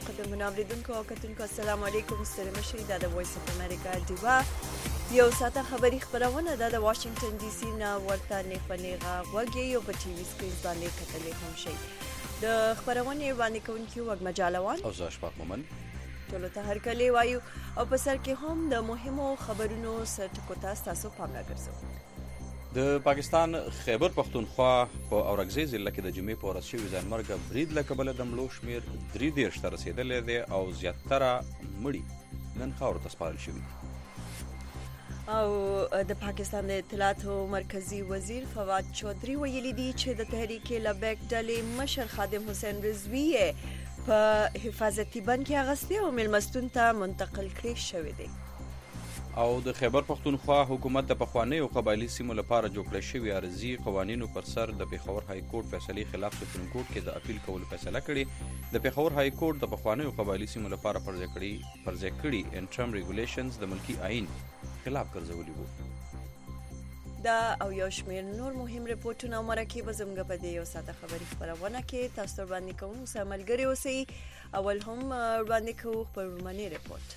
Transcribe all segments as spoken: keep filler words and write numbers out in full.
قدرمنو اوریدونکو او کتونکو السلام علیکم. ستړي مشئ. دا د وایس اف امریکا ډیوا یو ساعته خبري خبرونه ده د واشنگټن ډي سي نه ورته نیغه نیغه غوږی یو په ټي وي سکرین باندې کتلې هم شي. د خبرونه باندې کوونکی وګ مجالوان او زاشفاق مومن ټولو ته هر کله وایو او په سر کې هم د مهمو خبرونو سرټکو تاسو پام راګرځو. د پاکستان خیبر پختونخوا په اورګزی ضلع کې د جمعې په ورځ شوي ځانمرګه برید له کبله د مړو شمېر درې دېرش ته رسېدلی دی او زیاتره مړي نن خاورو ته سپارل شوي. او د پاکستان د اطلاعاتو مرکزی وزیر فواد چودھری ویلي دي چې د تحریک لبیک ډلې مشر خادم حسین رضوی په حفاظتي بند کې اغستې او میلمستون ته منتقل کړی شوی دی. او د خیبر پختونخوا حکومت د پخوانیو قبایلي سیمو لپاره جوړ کړی شوي عرضي قوانینو پر سر د پېښور های کورټ فیصلې خلاف سپریم کورټ کې د اپیل کولو فیصله کړې. د پېښور های کورټ د پخوانیو قبایلي سیمو لپاره پر ځای کړي پر ځای کړي انټرم ریګولیشنز د ملکي آئین خلاف ګرځولي وو. دا او یو شمېر نور مهم رپورټونه او مرکې به زموږ په دې یو ساعته خبري خپرونه کې تاسو وړاندې کوو. سره ملګري اوسئ. اول هم وړاندې کوو خپرونې رپورټ.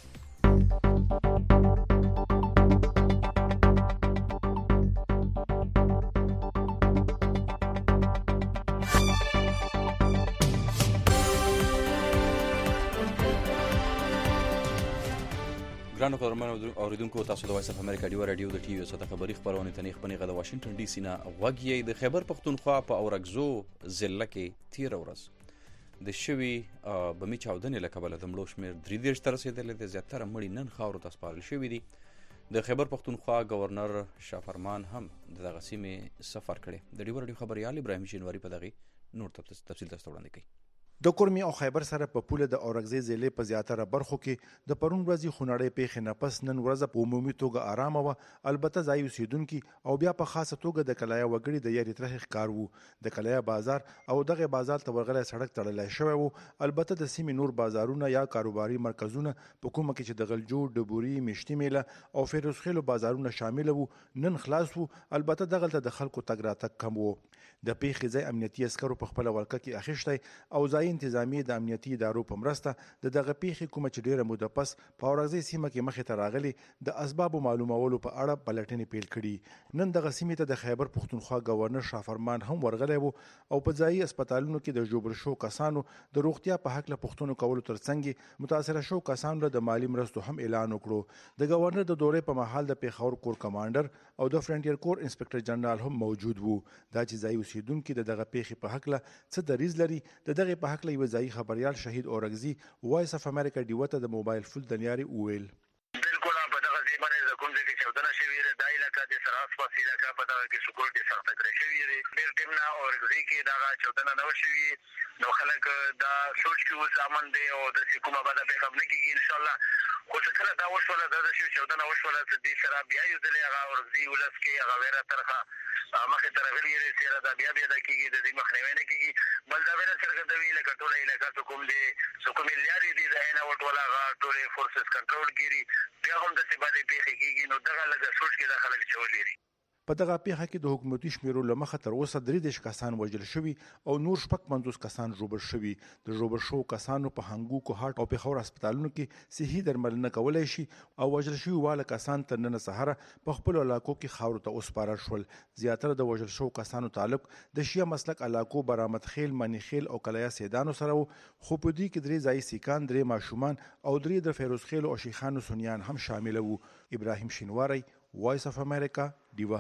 ګرانو قدرمنو اوریدونکو، تاسو د وایس اف امریکا ډیوا رادیو د ټي وي سره خبري خبرونه ته نیغ پنیغه د واشنگټن ډي سي نه غوږی. د خیبر پختونخوا په اورګزو ضلع کې تیر ورځ د شوي بمي چاودنې له کبله د مړو شمېر درې دېرش ته رسېدلی دی. زیاتره مړي نن خاورو ته سپارل شوي دي. د خیبر پختونخوا گورنر شافرمان هم د دغه سیمې سفر کړی. د ډیوا رادیو خبریال ابراهیم شینواری په دغې نور تفصیل تاسو وړاندې کوي. د کورمي او خیبر سره په پوله د اورګزی ضلع په زیاتره برخو کې د پرون ورځې خونړۍ پیښې نه پس نن ورځ په عمومي توګه آرامه وه. البته ځای اوسیدونکي او بیا په خاصه توګه د کلایا وګړي د یاري ترخې ښکار وو. د کلایا بازار او دغه بازار ته ورغلی سړک تړلی شوی وو. البته د سیمې نور بازارونه یا کاروباري مرکزونه په کومه کې چې د غلجو، ډبوري، میشتي میله او فیروزخیلو بازارونه شامل وو نن خلاص وو. البته دغلته د خلکو تګ راتګ کم وو. د پیښې ځای امنیتي عسکرو په خپله ولکه کې اخیشتی او ځای انتظامی د امنیتي ادارو په مرسته د دغه پیښې کومه چې ډیره موده پس په اورګزی سیمه کې مخې ته راغلي د اسبابو معلومولو په اړه پلټنې پیل کړي. نن دغه سیمې ته د خیبر پختونخوا گورنر شافرمان هم ورغلی وو او په ځایي اسپیټالونو کې د ژوبل شو کسانو د روغتیا په هکله پوښتنو کولو ترڅنګ متاثره شو کسانو له د مالی مرستو هم اعلان وکړو. د گورنر د دورې په مهال د پېښور کور کمانډر او د فرنټیر کور انسپکټر جنرال هم موجود وو. دا چې ځای اوسیدونکي د دغه پیښې په هکله څه دریځ لري، د دغې په هکله یوه ځایي خبریال شهید اورګزی وایس اف امریکا ډیوا ته د موبایل فون د لارې وویل. بالکل په دغه ځای باندې د کوم ځای کې چاودنه شوې ده دا علاقه د سراس پاس علاقه په دغه کې سکیورټي سخته کړې شوې ده. ډېر ټیم نه اورګزی کې دغه چاودنه نه وشوي نو خلک دا سوچ کې اوس امن دی او داسې کومه بده پېښه به نه کېږي انشاءالله. خو چې کله دا وشوله دا داسې چاودنه وشوله چې دې سره بیا یو ځلې هغه اورګزي ولس کې هغه ویره ترخه مخې ته راغلې دی چې دا بیا بیا دا کېږي د دې مخنیوی نه کېږي. بل دا ویره څرګندوي لکه ټوله علاقه چې کوم دی چې کومې لارې دي د عین وټ والا هغه ټولې فورسز کنټرول کړي بیا هم داسې بعدې پیښې کېږي نو دغه لږه سوچ کې دا خلک چولی دي. په دغه پیښه کې د حکومتي شمیرو له مخه تر اوسه درې دېرش کسان وژل شوي او نور شپږ پنځوس کسان ژوبل شوي. د ژوبل شوو کسانو په هنګو، کوهاټ او پېښور هسپتالونو کې صحي درملنه کولی شي او وژل شوي واله کسان تر ننه سهاره په خپلو علاقو کې خاورو ته وسپارل شول. زیاتره د وژل شوو کسانو تعلق د شیعه مسلک علاقو برامد خیل، منی خیل او کلایا سیدانو سره وو. خو په دوی کې درې ځایي سیکان، درې ماشومان او درې د فیروز خیلو او شیخانو سنیان هم شامل وو. ابراهیم شینواری، وایس اف امریکا، ډیوا.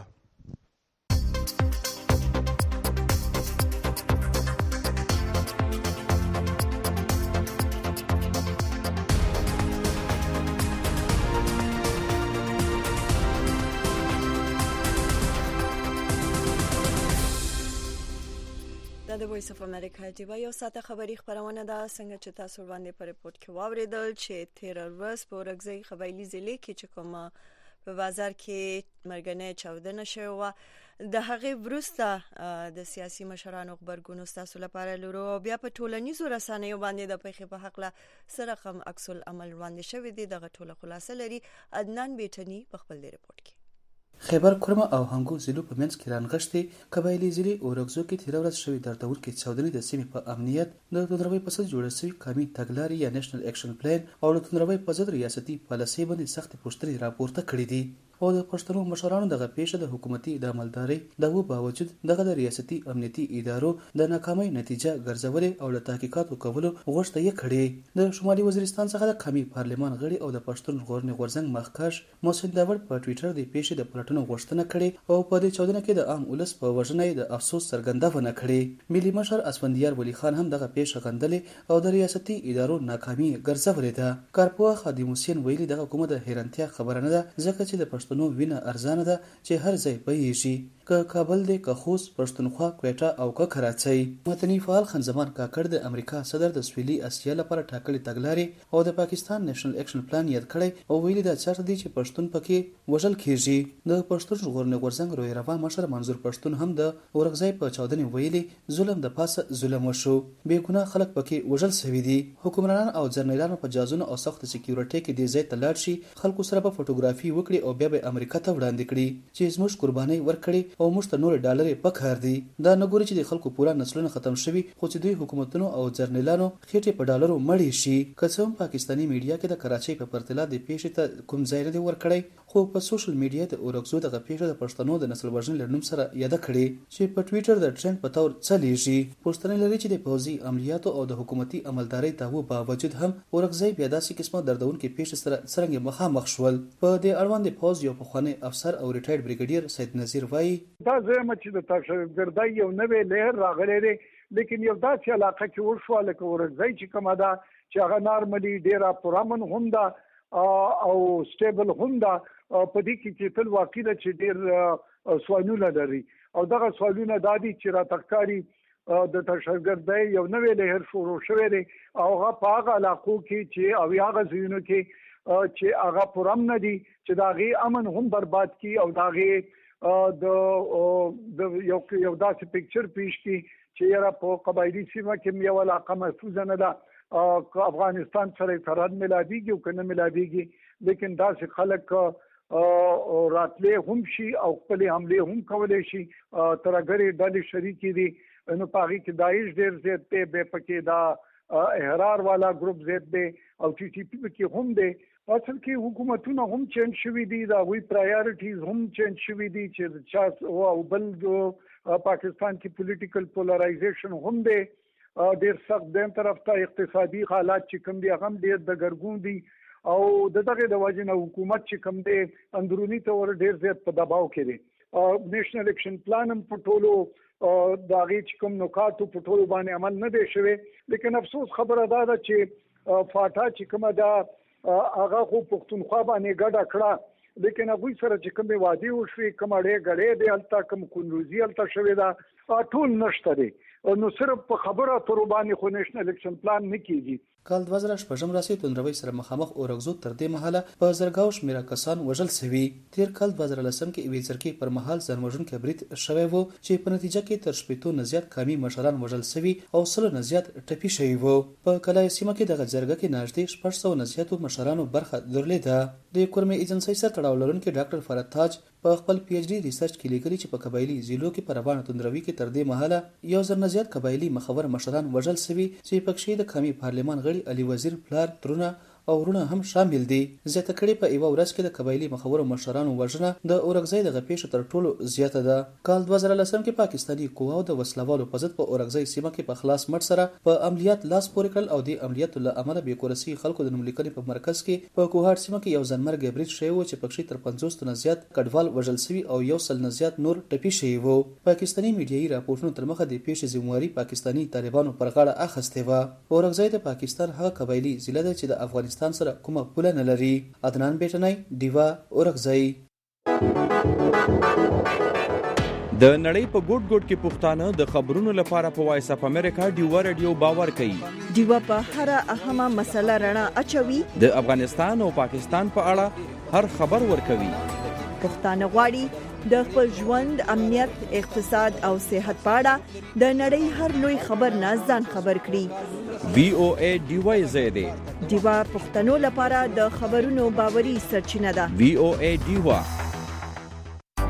د وایس اف امریکا ډیوا یو ساعته خبري خبرونه ده. څنګه چې تاسو وړاندې په ریپورت کې واوریدل چې تیر ورځ په اورګزی قبایلي ضلع کې چې کومه په بازار کې مرګنۍ چاودنه شوې وه د هغې وروسته د سیاسي مشرانو غبرګون ستاسو لپاره لرو او بیا په ټولنیزو رسنیو باندې د پیښې په هکله څه رقم عکس العمل وړاندې شوی دی. دغه ټوله خلاصه لري عدنان بیټني په خپل ریپورت کې. خیبر کورمه او هنګو ضلعو په منځ کې رانغښتې قبایلي ضلع اورګزو کې تېره ورځ شوې دردونکې چاودنې د سیمې په امنیت د توندروي په ضد جوړه شوې قومي تګلارې یا نیشنل اکشن پلان او د توندروي په ضد ریاستي پالیسۍ باندې سختې پوښتنې راپورته کړې دي او د پښتنو مشرانو دغه پیښه د حکومتي د عملدارۍ د باوجود دغه د ریاستي امنیتي ادارو د ناکامۍ نتیجه ګرځولې او د تحقیقاتو کولو غوښتنه یې کړې د شمالي وزیرستان څخه د قومي پارلمان غړي او د پښتون ژغورنې غورځنګ مخکښ محسن داوړ په ټوئیټر د پیښې د پلټنو غوښتنه کړې او په دې چاودنه کې د عام ولس په وژنې د افسوس څرګندونه کړې ملي مشر اسفندیار ولی خان هم دغه پیښه غندلې او د ریاستي ادارو ناکامي ګرځولې ده کارپوه خادم حسین ویلي دغه کومه د حیرانتیا خبره نه ده ځکه چې د پښتنو وینه ارزانه ده چې هر ځای بهیږي که کابل دی که خوست پښتونخوا کویټه او که کراچۍ مدني فعال خان زمان کاکړ د امریکا صدر د سویلي اسیا لپاره ټاکلي تګلارې او د پاکستان نیشنل اکشن پلان یاد کړی او ویلي دا چارت دی چې پښتون پکې وژل کیږي د پښتون ژغورنې غورځنګ روی روا مشر منظور پښتون هم د اورغزی په چاودنې ویلي ظلم د پاسه ظلم وشو بې ګناه خلک پکې وژل شوي دي حکمرانان او جنرالانو په جازونو او سخت سکیورټي کې د ځای ته لاړ شي خلکو سره به فوټوګرافي وکړي او بیا به امریکا ته وړاندې کړي چې زموږ قرباني ورکړي او موږ ته نور ډالر په کار دي دا نه ګوري چې د خلکو پورا نسلونه ختم شوي خو چې دوی حکومتونو او جرنیلانو خېټې په ډالرو مړې شي که څه هم پاکستاني میډیا کې د کراچۍ په پرتله د پیښې ته کوم ځای نه دی ورکړی خو په سوشل میډیا د اورګزو دغه پیښه د پښتنو د نسل وژنې له نوم سره یاده کړې چې په ټوئیټر د ټرند په تور چلیږي پوښتنه لري چې د پوځي عملیاتو او د حکومتي عملدارۍ دعوو باوجود هم اورګزی بیا داسې قسمه دردونکې پیښې سره څرنګه مخامخ شول په دې اړوند د پوځ یو پخوانی افسر او ریټایرډ بریګیډیر سید نذیر وایي دا زموږ چې د تشګردای یو نوې لهر راغلی دی لیکن یو داسې علاقه کې وشو لکه ورځي چې کومه ده چې هغه نارملي ډیره پرامن هم ده او سټیبل هم ده په دې کې چې تل واقع ده چې ډیر سوالونه لري او دغه سوالونه د دې چې را تکاري د تشګردای یو نوې لهر شروع شوې ده او هغه په هغه علاقو کې چې او هغه ځایونو کې چې هغه پرامن دي چې دا غي امن هم برباد کی او دا غي د د یو یو داسې پکچر پیش کی چې یاره په قبایلی سیمه کې یو علاقه محفوظ نه ده افغانستان سره سرحد ملادیږي او کنه ملادیږي لیکن داسې خلک راتلې هم شي او خپل حمله هم کولای شي ترګری ډلې شریک دي نو پاغي کې داعش ډیر زیات ته به پکې دا احرار والا ګروپ زیات دی او ټي ټي پی کې هم دی اصل کې حکومتونه هم چینج شوي دي دا وی پرایورټیز هم چینج شوي دي چې چا او بل جو پاکستان کې پولیټیکل پولرایزیشن هم دی ډیر سخت دیم طرف ته اقتصادي حالات چې کوم دي هغه ډیر د ګرګون دي او دغه د وجنه حکومت چې کوم دی اندرونی تور ډیر زیات په دباو کې دي نیشنل اکشن پلان هم په ټولو دا غي چې کوم نکاتو په ټولو باندې عمل نه دی شوی لیکن افسوس خبره ده چې فاټا چې کومه دا هغه خو پښتونخوا باندې ګډه کړه لیکن هغه سره چې کومه وادي وشوي کومه ډېر غړې دی الته کوم کونروزي الته شوی دا ټول نشته دی نو صرف په خبره تر باندې خو نیشنل اکشن پلان نه کیږي کال دوه زره شپږم راسي توندروي سره مخامخ اورګزو تر دې مهاله په زرګاو شمیره کسان وژل شوي تیر کال دوه زره لسم کې وی ځرکې پر مهال ځانوژونکي برید شوی وو چې په نتیجه کې تر شپږ نه زیات قومي مشران وژل شوي او سل نه زیات ټپي شوي وو په کلای سیمه کې دغه ځرګه کې نږدې شپږ سوه نه زیاتو مشرانو برخه درلوده د کورمې ایجنسی سره تړاو لرونکي ډاکټر فرات تاج په خپل پی ایچ ډي ریسرچ کې لیکلي چې په قبایلی ضلعو کې په روانه توندروي کې تر دې مهاله یو زر نه زیات قبایلی مخور مشران وژل شوي چې پکې د قومي پارلمان غړي علي وزیر پلار ترونه او ورونه هم شامل دي زیاته کړي په یو ورځ کې د قبایلی مخورو مشرانو وژنه د اورګزی دغه پیښه تر ټولو زیاته ده کال دوه زره لسم کې پاکستاني قواو د وسلوالو په ضد په اورګزی سیمه کې په خلاص مټ سره په عملیات لاس پورې کړل او د عملیاتو له امله به کورسي خلکو د نوملیکنې په مرکز کې په کوهاټ سیمه کې یو ځنمرګ برید شوی و چې پکې تر پنځوس نه زیات کډوال وژل شوي او یو سل نه زیات نور ټپي شوي وو پاکستاني میډیایي راپورټونو تر مخه د پیښې ذمہواري پاکستاني طالبانو پر غاړه اخیستې و اورګزی د پاکستان هغه قبایلی ضلع ده چې د افغانستان سره کومه پوله نه لري عدنان بیٹنای دیوا اورګزی د نړۍ په ګوټ ګوټ کې پښتانه د خبرونو لپاره په وایس اپ امریکا ډیوا رادیو باور کوي ډیوا په هر اهمه مسله رڼا اچوي د افغانستان او پاکستان په اړه هر خبر ورکوي پښتانه غواړي د خپل ژوند امنیت اقتصاد او صحت په اړه د نړۍ هر لوی خبر نه ځان خبر کړي وی او ای ډیوا زیاده ډیوا پښتنو لپاره د خبرونو باوري سرچینه ده وی او ای ډیوا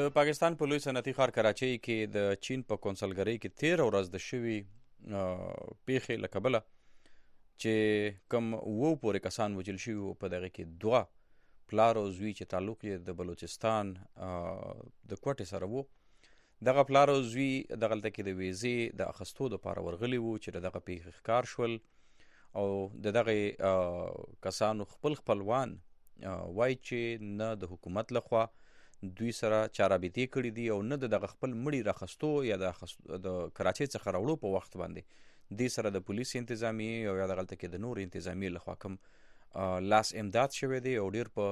د پاکستان په لوی صنعتي ښار کراچۍ کې د چین په کونسلګرۍ کې تیره ورځ د شوي پیښې له کبله چې کم وو پورې کسان وژل شوي وو په دغه کې دوه پلار او زوی چې تعلق یې د بلوچستان د کوټې سره وو. دغه پلار او زوی دغلته کې د ویزې د اخیستو دپاره ورغلي وو چې د دغه پیښې ښکار شول او د دغه کسانو خپل خپلوان وایي چې نه د حکومت لخوا دوی سره چارابطې کړي دي او نه د دغه خپل مړي راخستو یا د کراچۍ څخه راوړو په وخت باندې دې سره د پولیس انتظامیې او یا دغلته کې د نور انتظامیې لخوا کوم لاس امداد شوی دی او ډیر په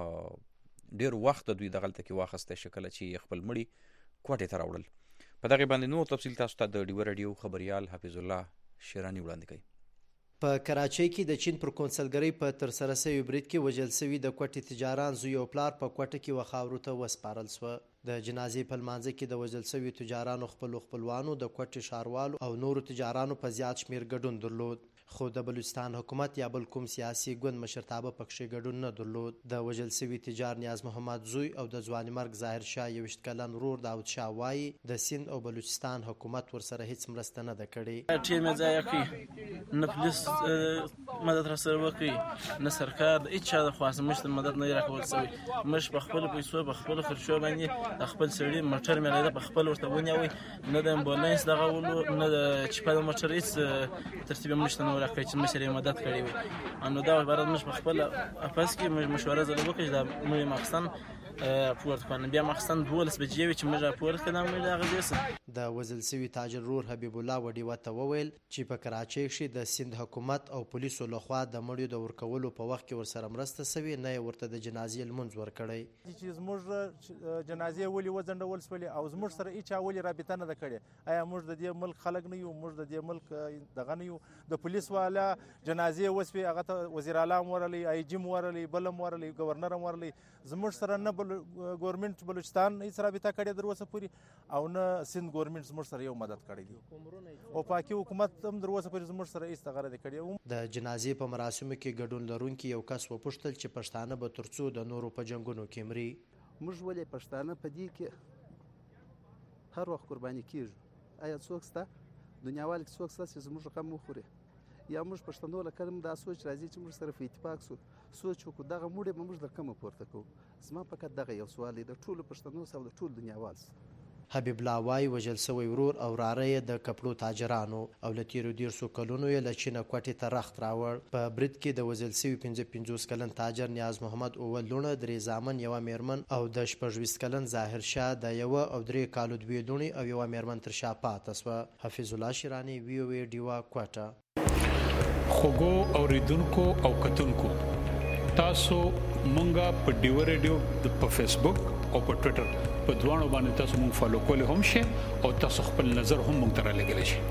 ډیر وخت دوی دغلته کې واخسته شکل چې خپل مړي کوټې ته راوړل. په دغه باندې نور تفصیل تاسو ته د ډیو رادیو خبريال حفیظ الله شیرانی وړاندې کوي. په کراچۍ کې د چین پر کونسلګرۍ په ترسره شوي برید کې وژل شوي د کوټې تجاران زوی او پلار په کوټه کې وخاورو ته وسپارل شوه. د جنازې په لمانځه کې د وژل شوي تجارانو خپلو خپلوانو د کوټې ښاروالو او نورو تجارانو په زیات شمېر ګډون درلود، خو د بلوچستان حکومت یا بل کوم سیاسي ګوند مشرتابه پکښې ګډون نه درلود. د وژل شوي تجار نیاز محمد زوی او د ځوانمرګ ظاهر شاه یوویشت کلن ورور داود شاه وایي د سیند او بلوچستان حکومت ورسره هیڅ مرسته نه ده کړې. ټیم یې ضایع کړي، نه پولیس مدد راسره وکړي، نه سرکار د هېڅ چا د خوا زموږ ته مدد نه دی راکول شوی. موږ په خپلو پیسو په خپلو خرچو باندې د خپل سړي موټر مې لیده په خپل ورته ونیوی، نه د امبولانس دغه ولو نه د چپه د موټر هېڅ ترتیب موږ ته نه راکړی چې مشر یې مدد کړی وي. نو دا عبارت موږ په خپل اپس کې موږ مشوره ځله وکړه چې دا موږ ماخستن پورت کړو. بیا ماخستن دولس بجې وي چې موږ پورت کړو موږ د هغه ځای څخه. د وژل شوي تاجر ورور حبیب الله وډیوه ته وویل چې په کراچۍ کښې د سیند حکومت او پولیسو لخوا د مړیو د ورکولو په وخت کې ورسره مرسته شوې، نه یې ورته د جنازې لمونځ ورکړی. چې زموږ جنازې ولې وځنډول شولې او زموږ سره هېچا ولې رابطه نه ده کړې؟ آیا موږ د دې ملک خلک نه یو؟ موږ د دې ملک دغه نه یو؟ د پولیس والا جنازې وسوې، هغه ته وزیر اعلی هم ورغلی، آی جي هم ورغلی، بل هم ورغلی، ګورنر هم ورغلی. زموږ سره نه ګورنمنټ بلوچستان هېڅ رابطه کړې تر اوسه پورې او نه سیند ګورنمنټ زموږ سره یو مدد کړی دی او پاکي حکومت هم تر اوسه پورې زموږ سره هېڅ دغه نه دی کړی. د جنازې په مراسمو کې ګډون لرونکي یو کس وپوښتل چې پښتانه به تر څو د نورو په جنګونو کې مري. موږ ولې پښتانه په دې کې هر وخت قرباني کېږو؟ آیا څوک شته دنیاوال کې څوک شته چې زموږ غم وخوري؟ یا موږ پښتنو له کلم دا سوچ راځي چې موږ سره په اتفاق سو سوچ وکړو دغه موړې به موږ د کومه پورته کوو؟ زما فقط دغه یو سوال دی، د ټولو پښتنو او د ټول دنیاوال. حبیب الله وایي وژل شوی ورور او وراره یې د کپړو تاجرانو او له تېرو دېرشو کلونو یې له چینه کوټې ته رخت راوړ. په برید کې د وژل شوي پنځه پنځوس کلن تاجر نیاز محمد اوه لوڼه، درې زامن، یوه میرمن او د شپږ ویشت کلن ظاهر شاه د یوه او درې کالو دوې لوڼې او یوه میرمن تر شا پاته شوه. حفیظ الله شیرانی، وی او ای ډیوا، کوټه. خوږو اوریدونکو او کتونکو، تاسو مونږه په ډیو رادیو په فیسبوک او په ټوئیټر په دواړو باندې تاسو مونږ فالو کولی هم شئ او تاسو خپل نظر هم مونږ ته رالیږلی شئ.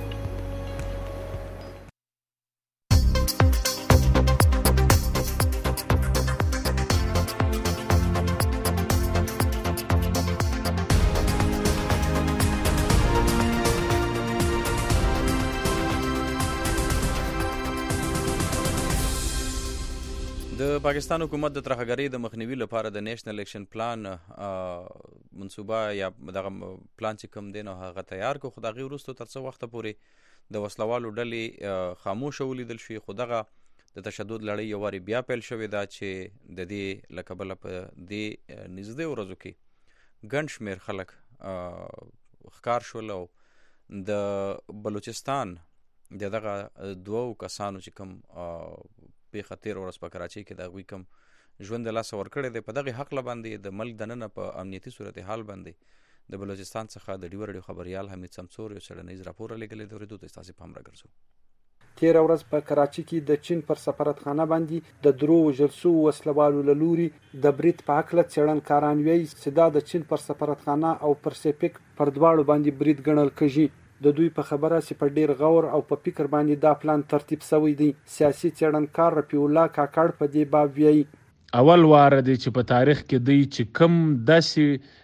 د پاکستان حکومت د ترهګرۍ د مخنیوي لپاره د نیشنل اکشن پلان منصوبه یا دغه پلان چې کوم دی نو هغه تیار کړو، خو د هغې وروسته تر څه وخته پورې د وسلوالو ډلې خاموشه ولیدل شوې. خو دغه د تشدد لړۍ یو وارې بیا پیل شوې ده چې د دې له کبله په دې نږدې ورځو کې ګڼ شمېر خلک ښکار شول او د بلوچستان د دغه دوو کسانو چې کوم پیښه تېره ورځ په کراچۍ کې د هغوی کوم ژوند د لاسه ورکړی دی، په دغې هکله باندې د ملک دننه په امنیتي صورتحال باندې د بلوچستان څخه د ډیو رادیو خبریال حمید سمسور یو څېړنیز راپور رالیږلی دی. اورېدو ته ستاسې پام راګرځو. تېره ورځ په کراچۍ کې د چین پر سفارتخانه باندې د درو وژل شوو وسلوالو له لوري د برید په هکله څېړنکاران وایي چې دا د چین پر سفارتخانه او پر سیپیک پر دواړو باندې برید ګڼل کېږي. د دوی په خبره چې په ډیر غور او په فکر باندې دا پلان ترتیب شوی دی. سیاسي څېړنکار رفیع الله کاکړ په دې باب وایي اول واره دی چې په تاریخ کې دوی چې کم داسې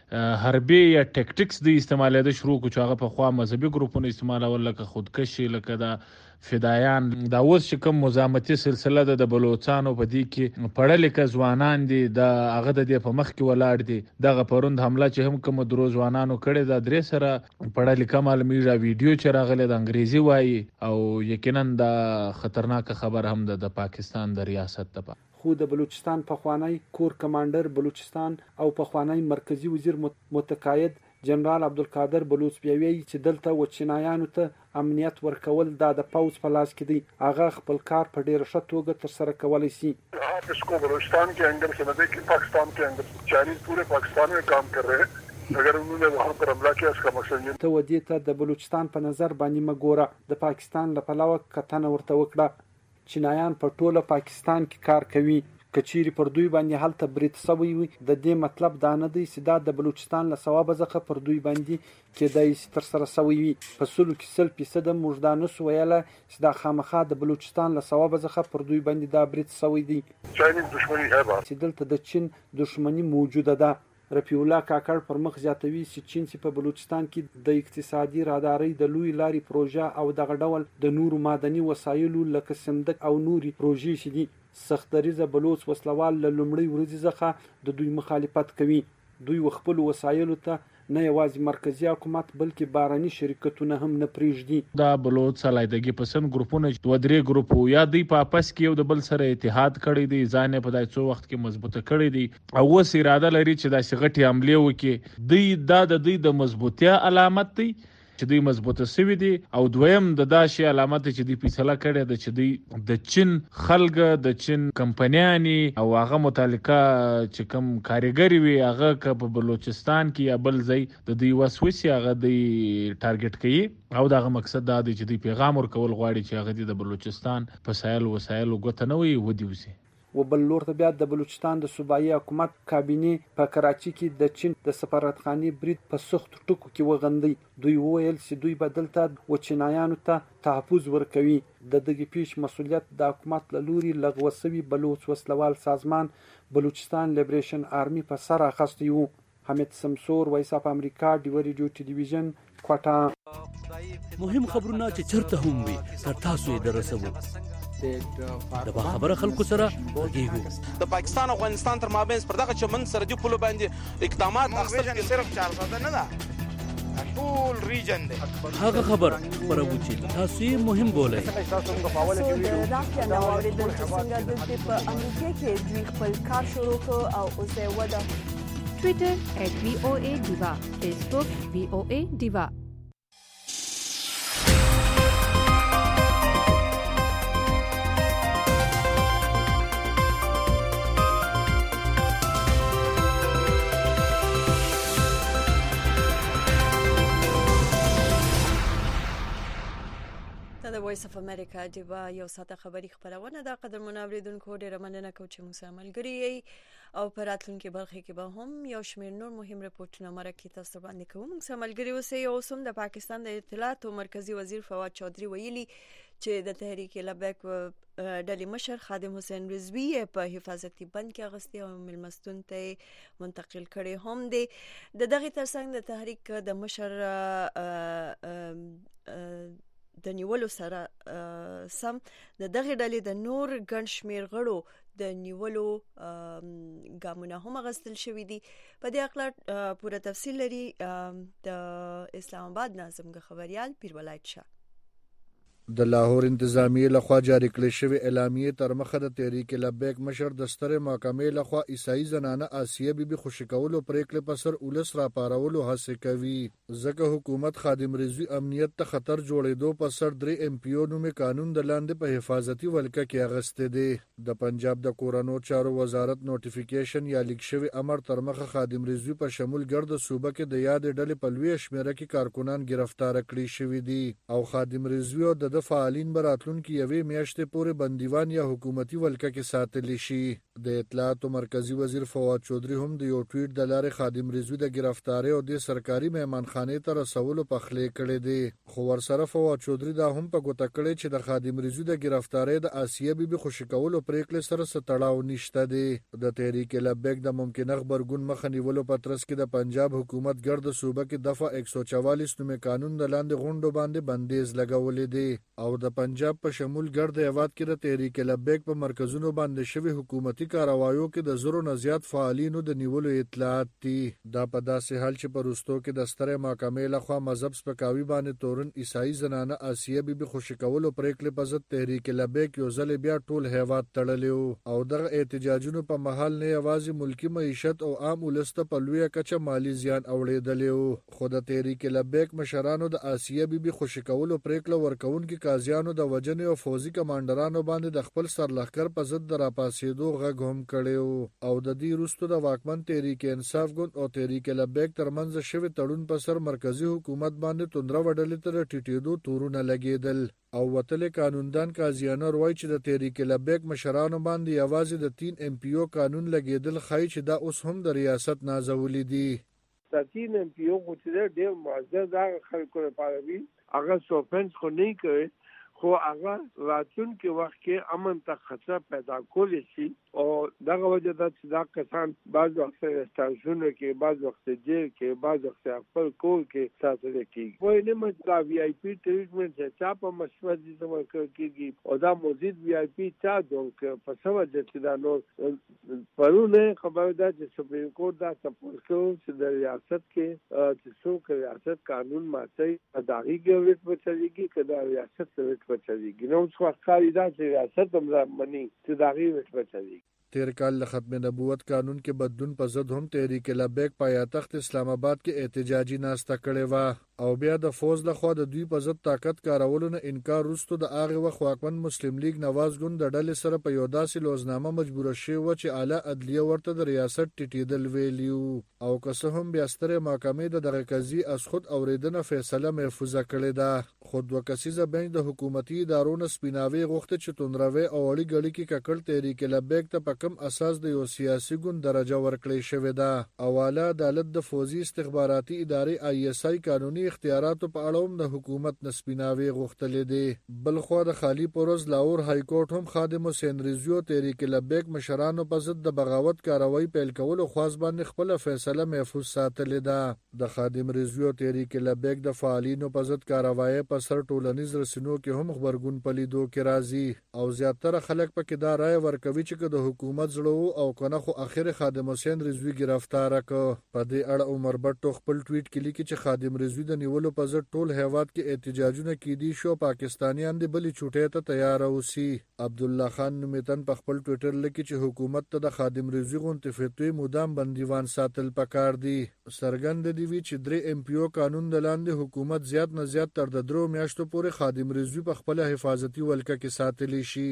حربي یا ټیکټکس د استعمالېده شروع کو چې هغه په خوا مذهبي ګروپونو استعمالول لکه خودکشي لکه د فدایان دا اوس چې کوم مزاحمتي سلسله ده د بلوچستانو په دې کې پړلې که ځوانان دي د هغه د دې په مخ کې ولاړ دي دغه پروند حمله چې هم کوم درو ځوانانو کړې ده درې سره پړلې که معلومیږي ویډیو چې راغلی د انګریزي وایي او یقینا دا خطرناکه خبر هم ده د پاکستان د ریاست ته. خو د بلوچستان پخوانی کور کمانډر بلوچستان او پخوانی مرکزی وزیر متقاعد جنرال عبدالقادر بلوچ بیاوی چې دلته و چینایانو ته امنیت ورکول دا د پوز په لاس کې دی هغه خپل کار په ډیره ښه توګه تر سره کولی شي. आप इसको बलूचिस्तान के एंगल से न देखें, पाकिस्तान के एंगल से. चाइनीज पूरे पाकिस्तान में काम कर रहे हैं. अगर उन्होंने वहाँ पर हमला किया इसका मकसद ये ته ودې ته د بلوچستان په نظر باندې مګوره د پاکستان له پلوه کتنه ورته وکړه. چینایان په ټوله پاکستان کې کار کوي کچيري پر دوی باندې هلته برید سوی وي د دې مطلب دا نه دی چې دا د بلوچستان له ثوابه ځخه پر دوی باندې کېدای شي تر سره سوی وي. په سلو کې سل فیصده موږ دا نسو ویلی چې دا خامخا د بلوچستان له ثوابه ځخه پر دوی باندې دا برید سوی دی چې دلته د چین دشمني موجوده ده. رفیع الله کاکړ پر مخ زیاتوي چې چین چې په بلوچستان کې د اقتصادي رادارۍ د لوی لارې پروژه او دغه ډول د نورو معدني وسایلو لکه صندوق او نوري پروژې چې دي سختریزه بلوچ وسلوال له لومړۍ ورځې څخه د دوی مخالفت کوي. دوی خپل وسایلو ته نه یوازې مرکزی حکومت بلکې باراني شرکتونه هم نه پریږدي. دا بلوچ سلایدګي پسند ګروپونه دوه درې ګروپو یا دوی په آپس کې یو د بل سره اتحاد کړی دی ځان په دای څو وخت کې مضبوطه کړی دی او اوس اراده لري چې داسې غټي حمله وکړي. دوی دا د دوی د مضبوطیا علامت دی چې دوی مضبوطه سوي دي او دویم د داشي علامت چې دوی فیصله کړې ده چې دوی د چین خلک د چین کمپنیانی او هغه متعلقه چې کوم کاریګری وي هغه که په بلوچستان کې یا بل ځای د دوی وسوسې هغه دوی ټارګټ کوي او دغه مقصد دا دی چې دوی پیغام ورکول غواړي چې هغه د بلوچستان په سایل وسایل غوته نه وي ودی وسی. و بل لور ته بیا د بلوچستان د صوبایي حکومت کابینې په کراچي کې د چین د سفارتخانې برید په سختو ټکو کې وغندي. دوی وویل چې دوی به دلته و چینایانو ته تحفظ ورکوي. د دغې پیښې مسؤلیت د حکومت له لوري لغوه سوي بلوچ وسلوال سازمان بلوچستان لیبریشن آرمي په سر اخیستی و. حمید سمسور، وایس اف امریکا، ډیو ریډیو ټلویزیون، کوټه. مهم خبرونه چې چرته هم وي تر تاسو یې درسوو. د با خبره خلکو سره غږیږو. د پاکستان او افغانستان تر مابین پر دغه چمن سرحدي پولو باندې اقدامات اخیستل کې صرف چار ساده نه ده ټول ریجن دی. هغه خبر خبرو چې تاسو یې مهم بولئ. د راکیا نو اوریدل چې څنګه د په امریکا کې دوی خپل کار شروع کړ او اوس یې وده. ټویټر ایٹ وی او اے ډیوا، فیسبوک وی او اے ډیوا. د وایس اف امریکا دیوا یو ساته خبری خبرونه د قدر منوریدونکو ډیره مننه کوم چې موږ سره ملګری او په راتلونکي برخه کې به هم یو شمېر نور مهم رپورټونه مرکه تاسو باندې کوم. موږ سره ملګری اوسئ. او سم د پاکستان د اطلاعات او مرکزی وزیر فواد چودھری ویلي چې د تحریک لبیک ډلې مشر خادم حسین رضوی په حفاظتي بند کې اغستې او ملمستون ته منتقل کړي هم دي. د دغه ترڅنګ د تحریک د مشر د نیولو سره سم د دغه ډلې د نور ګڼ شمېر غړو د نیولو ګامونه هم غستل شوي دي. په دې اړه پوره تفصیل لري د اسلام آباد ناظم خبريال پیر ولایت شاه. د لاهور انتظامیه لخوا جاری کړل شوی اعلامیه تر مخه د تحریک لبیک مشر د ستره محکمې لخوا عیسائی زنانه آسیه بیبي خوشی کولو پریکړه په سر ولس را پارولو هڅه کوي. ځکه حکومت خادم رضوی امنیت ته خطر جوړېدو په سر درې ایم پی او نومي قانون د لاندې په حفاظتي ولکه کې اغسته دي. د پنجاب د کورونو چارو وزارت نوټیفیکیشن یا لیک شوی امر تر مخه خادم رضوی په شمول ګرد صوبه کې د یاد ډلې په لوی شمیره کې کارکونان گرفتار کړي شوی دي او خادم رضوی او د فعالین براتلون کې یوې میاشتې پورې بندیوان یا حکومتي ولکه کې ساتل شي. د اطلاعات مرکزی وزیر فواد چودري هم د یو ټویټ د لارې خادم رضوی د گرفتاری او د سرکاري مهمانخانه ته رسولو په خلې کړې دي. خو ورسره فواد چودري دا هم په ګوته کړی چې د خادم رضوی د گرفتاری د آسیه بیبي خوشی کولو پریکړې سره ستړاو نشته دي. د تحریک لبیک د ممکنه خبرګون مخه نیولو په ترڅ کې د پنجاب حکومت ګرد صوبه کې دفعه یک سو چوالیس نومې قانون د لاندې غونډو باندې بندیز لګولې دي او د پنجاب په شمول ګرد هیواد کې د تحریک لبیک په مرکزونو باندې شوی حکومتي کاروایو کې د زرو نه زیات فعالینو د نیولو اطلاعات دي. دا په داسې حال چې په وروستو کې د سترې محکمې لخوا مذهب سپکاوي باندې تورن عیسائی زنانه آسیه بیبي خوشی کولو پریکړې په ضد تحریک لبیک یو ځل بیا ټول هیواد تړلی او دغه احتجاجونو په محل نه یوازې ملکی معیشت او عام ولس ته په لویه کچه مالی زیان اوړېدلی. خو د تحریک لبیک مشرانو د آسیه بیبي خوشی کولو پریکړه ورکوونکي قاضیانو د وجنې او فوزي کمانډرانو باندې د خپل سرلښکر په ضد د راپاسېدو غږ هم کړی او د دې وروسته د واکمن تحریک انصاف ګوند او تحریک لبیک ترمنځ شوی تړون په سر مرکزی حکومت باندې توندره وډلې تر ټیټېدو تورونه لګېدل او وتل قانوندان قاضیانو وایي چې د تحریک لبیک مشرانو باندې یوازې د تین ایم پی او قانون لګېدل ښایي چې دا اوس هم د ریاست نازولي دي. د تین ایم پی او خو چې ډېر معزز هغه خلکو لپاره وي هغه سوفنس خو نه کوي خو هغه راتلونکي وخت کې امن ته خطر پیدا کولی شي او دغه وجه ده چې دا کسان بعض وخت ستاسونه کې بعض وخت جیل کې بعض وخت خپل کور کې ساتل کېږي. وایي نه مې دا وی آی پی ټریټمنټ چې چا په مشوره دي ته ورکړل کېږي او دا مزید وی آی پی چا دونک په څه وجه چې دا نور پرونه خبره ده چې سپریم کورټ دا سپورټ کوي چې د ریاست کې چې څوک ریاست قانون ماتي اداري ګورنمنت په چلیږي که دا ریاست څه بچاږي نو څو ښکاري دا چې ریاست هم مني چې دا غي بچاږي. تیر کال له ختم نبوت قانون کې بدلون په ضد هم تحریک لبیک پایتخت اسلام آباد کې احتجاجي ناسته کړې و او بیا د فوز لخوا د دوی په ضد طاقت کارولو نه انکار وروسته د هغې وخت واکمن مسلم لیگ نواز ګوند د ډلې سره په یو داسې لوزنامه مجبوره شوې وه چې اعلی عدلیه ورته د ریاست ټیټېدل ویلي او که څه هم بیا سترې محکمې د دغه قضیې از خود اورېدنه فیصله محفوظه کړې ده. خو دوه کسیزه بنچ د حکومتي ادارو نه سپیناوی غوښته چې توندروي او اړیکې اړیکې ککړ تحریک لبیک ته په کم اساس د یو سیاسي ګوند درجه ورکړې شوې ده او اعلی عدالت د فوزي استخباراتي ادارې آی اس آی قانوني اختیاراتو په اړه هم د حکومت نسپیناوي غوښتلې دي. بل خو د خالی پروز لاهور های کورټ هم خادم حسین رضوی او تحریک لبیک مشرانو په ضد د بغاوت کاروایی پیل کولو خواست باندې خپل فیصله محفوظ ساتلې ده. د خادم رضوی او تحریک لبیک د فعالینو په ضد کاروایی په سر ټولنیز رسنیو کې هم خبرګون پلیدو کې راځي او زیاتره خلک پکې دا رائے ورکوي چې د حکومت زړه او کنه خو اخر خادم حسین رضوی گرفتار کړ. په دې اړه عمر بټو خپل ټویټ کې لیکي چې خادم رضوی د نیولو په ضد ټول هیواد کې احتجاجونه کیدي شو پاکستانیان د بلی چوټې ته تیار اوسي. عبد الله خان نومیتن په خپل ټویټر لیکي چې حکومت ته د خادم رضوی غونډې فتوی مدام بندیوان ساتل پکار دي. سرګند دی وی چې درې ایم پی او قانون د لاندې حکومت زیات نه زیات تر د درو میاشتو پورې خادم رضوی په خپل حفاظتي ولکه کې ساتلی شي.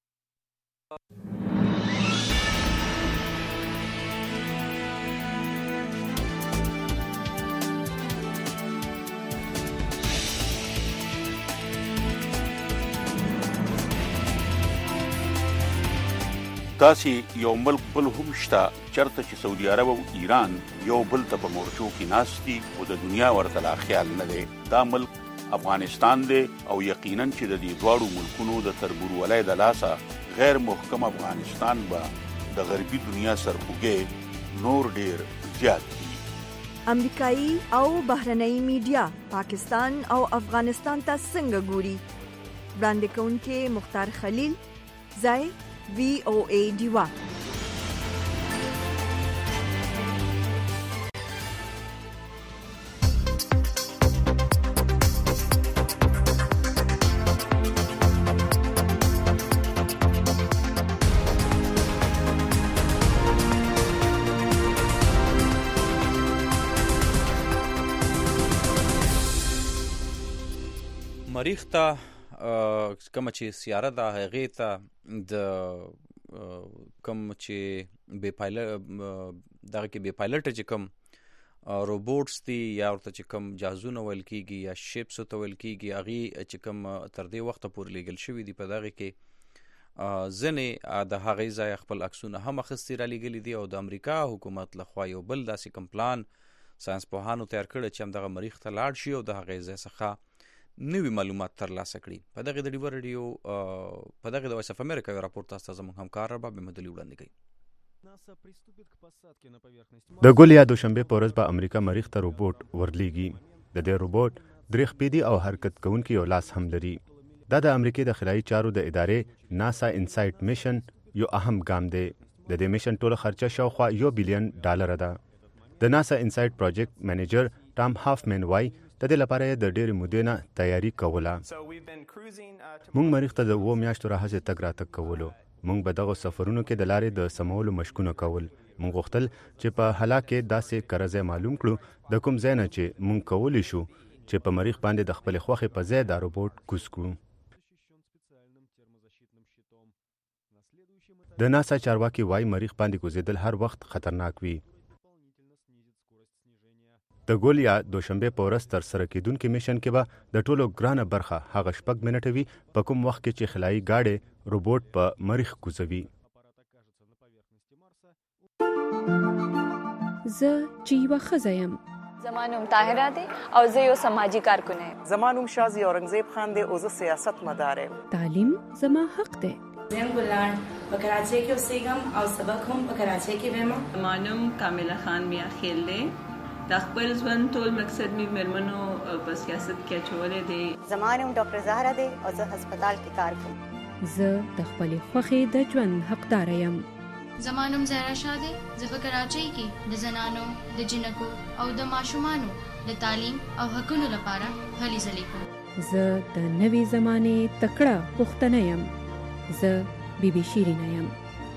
داسې یو ملک بل هم شته چرته چې سعودي عرب او ایران یو بل ته په مورچو کې ناست دي او د دنیا ورته لا خیال نه دی. دا ملک افغانستان دی او یقینا چې د دې دواړو ملکونو د تربورولۍ د لاسه غیر محکم افغانستان به د غربي دنیا سرخوږی نور ډیر زیات دي. امریکایي او بهرنۍ میډیا پاکستان او افغانستان ته څنګه ګوري؟ وړاندې کوونکې مختار خلیل، ځای وی او ای ډیوا. مریخ ته کوم چې سیاره ده هغې ته د کوم چې بې پایلټ دغه کې بې پایلټه چې کوم روبوټس دي یا ورته چې کوم جهازونه ویل کېږي یا شیپس ته ویل کېږي هغې چې کوم تر دې وخته پورې لیږل شوي دي په دغې کې ځنې د هغې ځای خپل عکسونه هم اخیستي رالیږلي دي او د امریکا حکومت لخوا یو بل داسې کوم پلان ساینس پوهانو تیار کړی چې همدغه مریخ ته لاړ شي او د هغې ځای څخه نوي معلومات ترلاسه کړي. په دغې د ډیوه رادیو په دغې د وایس اف امریکا یو راپور تاسو ته زموږ همکار رباب مدلي وړاندې کوي. د ګل یا دوشنبه په ورځ به امریکا مریخ ته روبوټ ورلیږي. د دې روبوټ درې خپې دي او حرکت کوونکی یو لاس هم لري. دا د امریکې د خلایي چارو د ادارې ناسا انسایټ میشن یو اهم ګام دی. د دې میشن ټوله خرچه شاوخوا یو بلین ډالر ده. د ناسا انسایټ پروجیکټ منیجر ټام هافمن وایي د دې لپاره د ډېرې مودې نه تیاری کوله. موږ مریخ ته د اوو میاشتو راهیسې تګ راتګ کولو. موږ به دغه سفرونو کې د لارې د سمولو مشکونه کول. موږ غوښتل چې په هلا کې داسې کرځای معلوم کړو د کوم ځای نه چې موږ کولی شو چې په مریخ باندې د خپلې خوښې په ځای دا روبوټ کوز کړو. د ناسا چارواکي وایي مریخ باندې کوزیدل هر وخت خطرناک وي. د ګل یا دوشنبه په ورځ تر سره کېدونکي میشن کې به د ټولو ګرانه برخه هغه شپږ منټه وي په کوم وخت کې چې خلایي ګاډی روبوټ په مریخ کوزوي. زه چې یوه ښځه یم. زما نوم طاهره دی او زه یو سماجي کارکونه یم. زما نوم شازي اورنګزیب خان دی او زه سیاست مدار یم. تعلیم زما حق دی. زم ګلان په کراچۍ کې اوسېږم او سبق هم په کراچۍ کې وایم. زما نوم کامله خان میا خیل دی. د خپل ژوند ټول مقصد مې مېرمنو په سیاست کې اچولی دی. زما نوم ډاکټر زهره دی او زه هسپتال کې کار کوم. زه د خپلې خوښې د ژوند حقداره یم. زما نوم زهرا شاه دی. زه په کراچۍ کې د زنانو د جنکو او د ماشومانو د تعلیم او حقونو لپاره هلې ځلې کوم. زه د نوې زمانې تکړه پښتنه یم. زه بی بی شیرینه یم.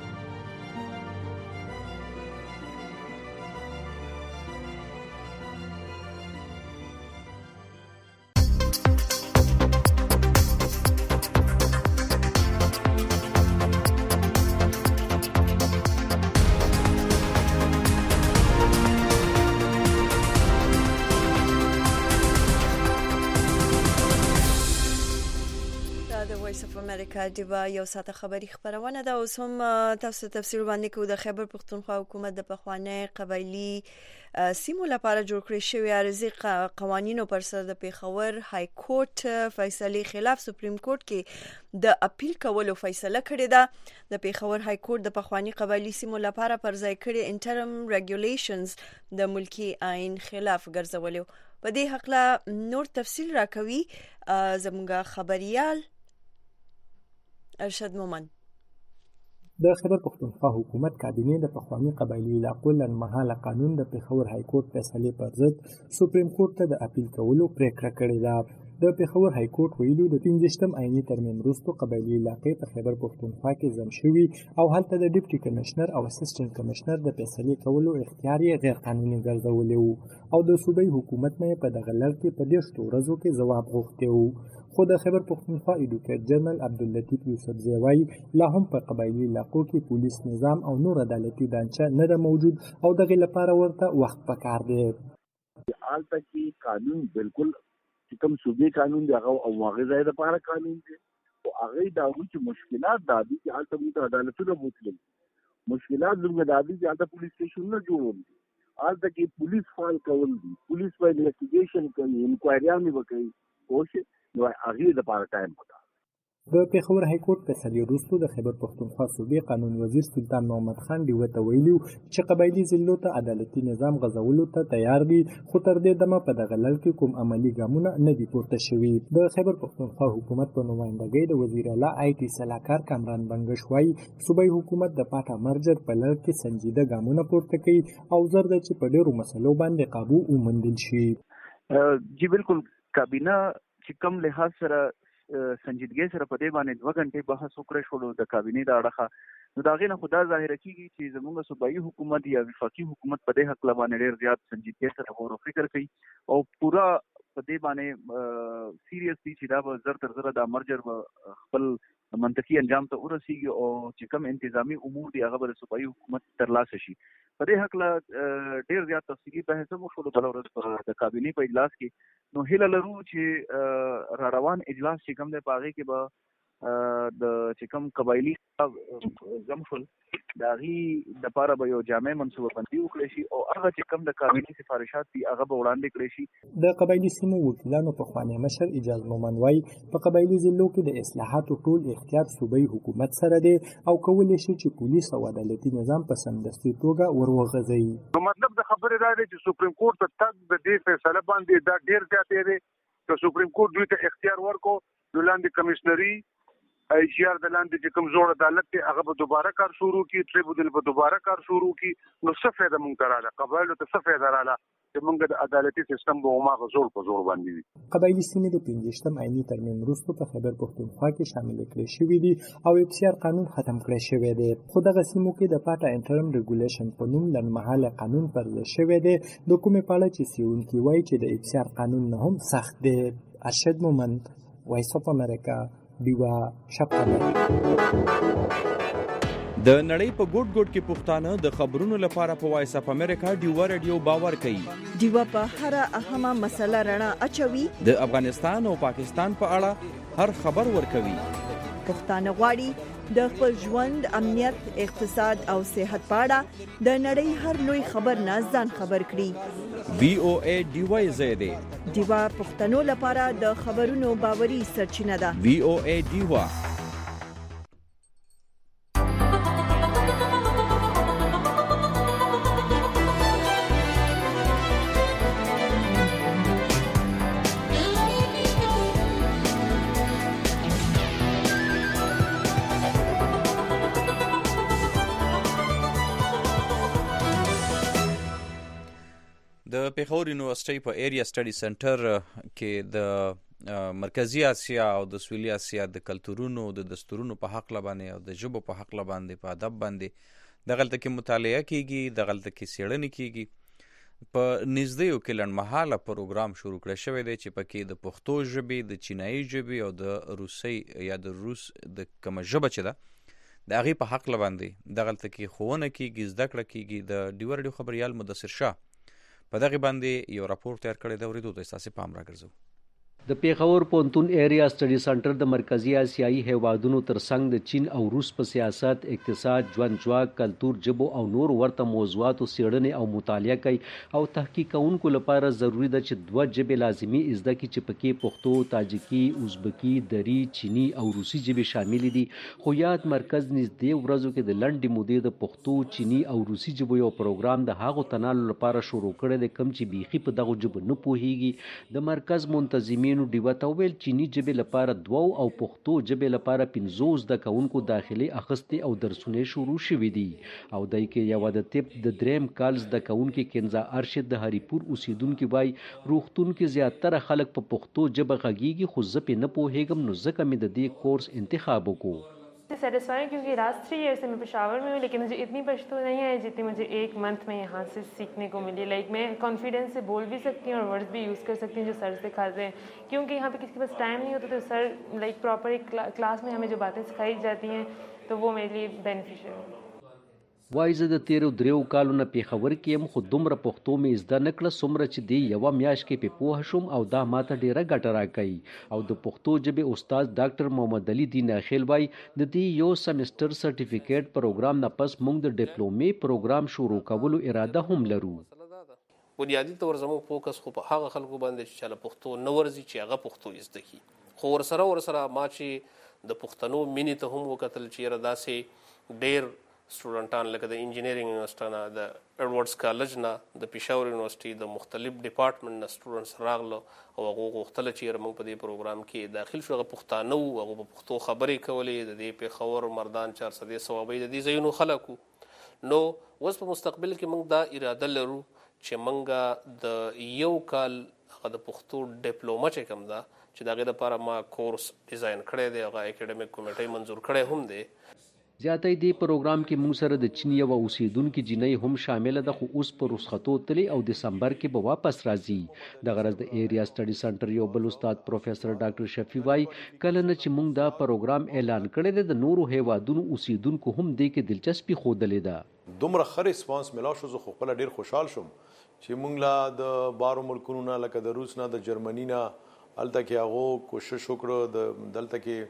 دیوا یو ساعته خبری خبرونه ده. اوس هم تاسو تفسیر باندې کوو. د خیبر پختونخوا حکومت د پخوانی قبایلی سیمو لپاره جوړ کړی شوی عارضی قوانینو پر سر د پیښور های کورټ فیصله خلاف سپریم کورټ کې د اپیل کولو فیصله کړې ده. د پیښور های کورټ د پخوانی قبایلی سیمو لپاره پر ځای کړی انټرم ریګولیشنز د ملکی آئین خلاف ګرځولیو. په دې حق لا نور تفصیل راکوي زموږ خبريال ارشد مومن. د خیبر پختونخوا حکومت کابینه د پخوانی قبایلی علاقو لنډمهاله قانون د پیښور های کورټ فیصلې پر ضد سپریم کورټ ته د اپیل کولو پریکړه کړې ده. د پیښور های کورټ ویلو د پنځشتم عیني ترمیم وروسته قبایلی علاقې په خیبر پختونخوا کې ضم شوي او هلته د ډیپټي کمشنر او اسسټنټ کمشنر د فیصلې کولو اختیار یې غیر قانوني ګرځولی وو او د صوبایي حکومت نه په دغه لړ کې په دېرشو ورځو کې ځواب غوښتی وو. خو د خیبر پختونخوا ایډوکیټ جنرال عبداللطیف یوسفزی وایي لا هم په قبایلی علاقو کې پولیس نظام او نور عدالتي ډانچه نه ده موجود او دغې لپاره ورته وخت پکار دی. هلته کې قانون بالکل چې کوم صوبې قانون دی هغه او هغې ځای دپاره قانون دی خو هغې دا وایي چې مشکلات دا دي چې هلته موږ ته عدالتونه بوتلل. مشکلات زموږ دا دي چې هلته پولیس سټیشنونه جوړول دي. هلته کې پولیس فعال کول دي. پولیس به انویسټیګیشن کوي، انکوایریانې به کوي. پوه نو هغې دپاره ټایم پکار. د پیښور های کورټ فیصلې وروسته د خیبر پختونخوا صوبې قانون وزیر سلطان محمد خان ډیوه ته ویلي چې قبایلي ضلعو ته عدالتي نظام غځولو ته تیار دي خو تر دې دمه په دغه لړ کې کوم عملي ګامونه نه دي پورته شوي. د خیبر پختونخوا حکومت په نمایندګۍ د وزیر اعلی آی ټي سلاکار کامران بنګش وایي صوبایي حکومت د پاټا مرجر په لړ کې سنجیده ګامونه پورته کوي او زر ده چې په ډېرو مسلو باندې قابو وموندل شي. جی بالکل کابینه چې کوم لحاظ سره سنجیدګۍ سره په دې باندې دوه غنټې بحث وکړی شولو د کابینې د اړخه نو د هغې نه خو دا ظاهره کېږي چې زموږ صوبایي حکومت یا وفاقي حکومت په دې هکله باندې ډېر زیات سنجیدګۍ سره غور و فکر کوي او پوره په دې باندې سیریس دي چې دا به زر تر زره دا مرجر به خپل منطقي انجام ته ورسیږي او چې کوم انتظامی امور دي هغه به د صوبایي حکومت ترلاسه شي. په دې هکله ډېر زیات تفصیلي بحث هم وشولو بله ورځ په د کابینې په اجلاس کې. نو هیله لرو چې را روان اجلاس چې کوم دی په هغې کې به د چې کوم قبایلی زمفل د هغې دپاره به یو جامع منصوبه بندي وکړی شي او هغه چې کوم د کابینې سفارشات دي هغه به وړاندې کړی شي. د قبایلي سیمو وکیلانو پخوانی مشر اجاز مومن وایي په قبایلي ضلعو کې د اصلاحاتو ټول اختیار صوبایي حکومت سره دی او کولی شي چې پولیس او عدالتي نظام په سمدستي توګه ور وغځوي. نو مطلب د خبرې دا دی چې سپریم کورټ ته تګ د دې فیصله باندې دا ډېر زیات دی چې سپریم کورټ دوی ته اختیار ورکو د لاندې کمشنري ای جی آر د لاندې چې کوم زوړ عدالت دی هغه به دوباره کار شروع کړي، ټریبونل به دوباره کار شروع کړي. نو څه فایده مونږ ته راله؟ قبایلو ته څه فایده راله چې مونږ د عدالتي سیستم به هماغه زوړ په زوړ باندې وي. قبایلي سیمې د پنځویشتم آئیني ترمیم وروسته په خیبر پښتونخوا کې شامل کړل شوي دي او افسیار قانون ختم کړی شوی دی. خو دغه سیمو کې د پاټه انټرم ریګولیشن په نوم لنډمهاله قانون پرځای شوی دی، د کومې په اړه چې څېړونکي وایي چې د افسیار قانون نه هم سخت دی. ارشد مومن، وایس اف امریکا، دیوا شپقمه. د نړۍ په ګوټ ګوټ کې پښتانه د خبرونو لپاره په وایس اف امریکا دیوا رادیو باور کوي. دیوا په هر اهمه مسله رڼا اچوي. د افغانستان او پاکستان په اړه هر خبر ورکوي. پښتانه غواړي د خپل ژوند، امنیت، اقتصاد او صحت په اړه د نړۍ هر لوی خبر نه ځان خبر کړي. وی او ای دیوا زیاده دیوا پښتنو لپاره د خبرونو باوري سرچینه ده. وی او ای دیوا. د پیښور یونیورسيټي په ایریا سټډي سنټر کې د مرکزی اسیا او د سویلي اسیا د کلتورونو د دستورونو په حق لبانې او د ژبو په حق لبانې په ادب باندې د غلطه کې مطالعه کیږي، د غلطه کې څېړنې کیږي. په نږدې کې لنډمهاله پروګرام شروع کړی شوی دی چې پکې د پښتو ژبې، د چینایي ژبې او د روسي یا د روس د کومه ژبه چې ده د هغې په حق لبانې د غلطه کې ښوونه کیږي، زده کړه کیږي. د ډیو رادیو خبریال مدثر شاه په دغه باندې یو راپور تیار کړی دی، ورېدو ته ستاسې پام راګرځو. د پیښور پوهنتون ایریا سټډي سنټر د مرکزی اسیایي هیوادونو ترڅنګ د چین او روس په سیاست، اقتصاد، ژوند ځواک، کلتور، ژبو او نور ورته موضوعاتو څېړنې او مطالعه کوي او تحقیق کوونکو لپاره ضروري ده چې دوه ژبې لازمي زده کړي چې پکې پښتو، تاجکي، ازبکي، دری، چینی او روسي ژبې شاملې دي. خو یاد مرکز نږدې ورځو کې د لنډې مودې د پښتو، چینی او روسي ژبو یو پروګرام د هغو تنالو لپاره شروع کړی دی کوم چې بیخي په دغو ژبو نه پوهیږي. د مرکز منتظمین نو دیوا ته ویل چینی ژبې لپاره دوه او پښتو ژبې لپاره پنځه زده کوونکو داخلي اخیستې او درسونه شروع شوي دي او دای کې یو د طب د دریم کال زده کوونکي کنزا ارشد د هریپور اوسیدونکي وای روغتون کې زیاتره خلک په پښتو ژبه غږیږي خو زه پې نه پوهیږم نو ځکه مې د دې کورس انتخاب وکړو. सेटिस्फाइंग क्योंकि लास्ट थ्री ईयर से मैं पेशावर में हूँ लेकिन मुझे इतनी पश्तो नहीं है जितनी मुझे एक मंथ में यहाँ से सीखने को मिली. लाइक मैं कॉन्फिडेंस से बोल भी सकती हूँ और वर्ड्स भी यूज़ कर सकती हूँ जो सर सिखाते हैं क्योंकि यहाँ पे किसी के पास टाइम नहीं होता तो सर लाइक प्रॉपर एक क्लास में हमें जो बातें सिखाई जाती हैं तो वो मेरे लिए बेनिफिशियल है. وای زه د تیرو دریو کالو نه پیښور کې یم خو دومره پښتو مې زده نه کړه څومره چې دی یوه میاشت کې پې پوه شوم او دا ماته ډېره ګټه راکوي. او د پښتو ژبې استاد ډاکټر محمد علي دین اخیل وای د دې یو سمستر سرټیفیکیټ پروګرام نه پس موږ د ډیپلومې پروګرام شروع کولو اراده هم لرو. بنیادي طور زموږ فوکس خو په هغه خلکو باندې چې چاله پښتو نه ورځي چې هغه پښتو زده کړي خو ورسره ورسره ما چې د پښتنو مینې ته هم وکتل چې یاره داسې ډېر سټوډنټان لکه د انجینرینګ یونیورسټي نه، د ایډورډز کالج نه، د پیښور یونیورسټي د مختلف ډپارټمنټ نه سټوډنټس راغله او هغو غوښتله چې یاره موږ په دې پروګرام کې داخل شو. هغه پښتانه وو، هغو په پښتو خبرې کولې، د دې پیښور، مردان، چارسدې، صوابۍ د دې ځایونو خلک وو. نو اوس په مستقبل کې موږ دا اراده لرو چې موږ د یو کال هغه د پښتو ډیپلومه چې کوم ده چې د هغې دپاره ما کورس ډیزاین کړی دی، هغه اکیډمیک کمیټۍ منظور کړی هم دی. زیاتې دې پروګرام کې موږ سره د چین یو اوسیدونکي جینۍ هم شامله ده خو اوس په رخصتو تللی او دسمبر کې به واپس راځي. د غرض د ایریا سټډي سنټر یو بل استاد پروفیسر ډاکټر شفیع وای کله نه چې موږ دا پروګرام اعلان کړی دی د نورو هیوادونو اوسیدونکو هم دې کې دلچسپي ښودلې ده. دومره ښه ریسپانس ملاو شو زه خو خپله ډېر خوشحال شوم چې موږ لا د بارو ملکونو نه لکه د روس نه، د جرمني نه هلته کې هغو کوشش وکړو د دلته کې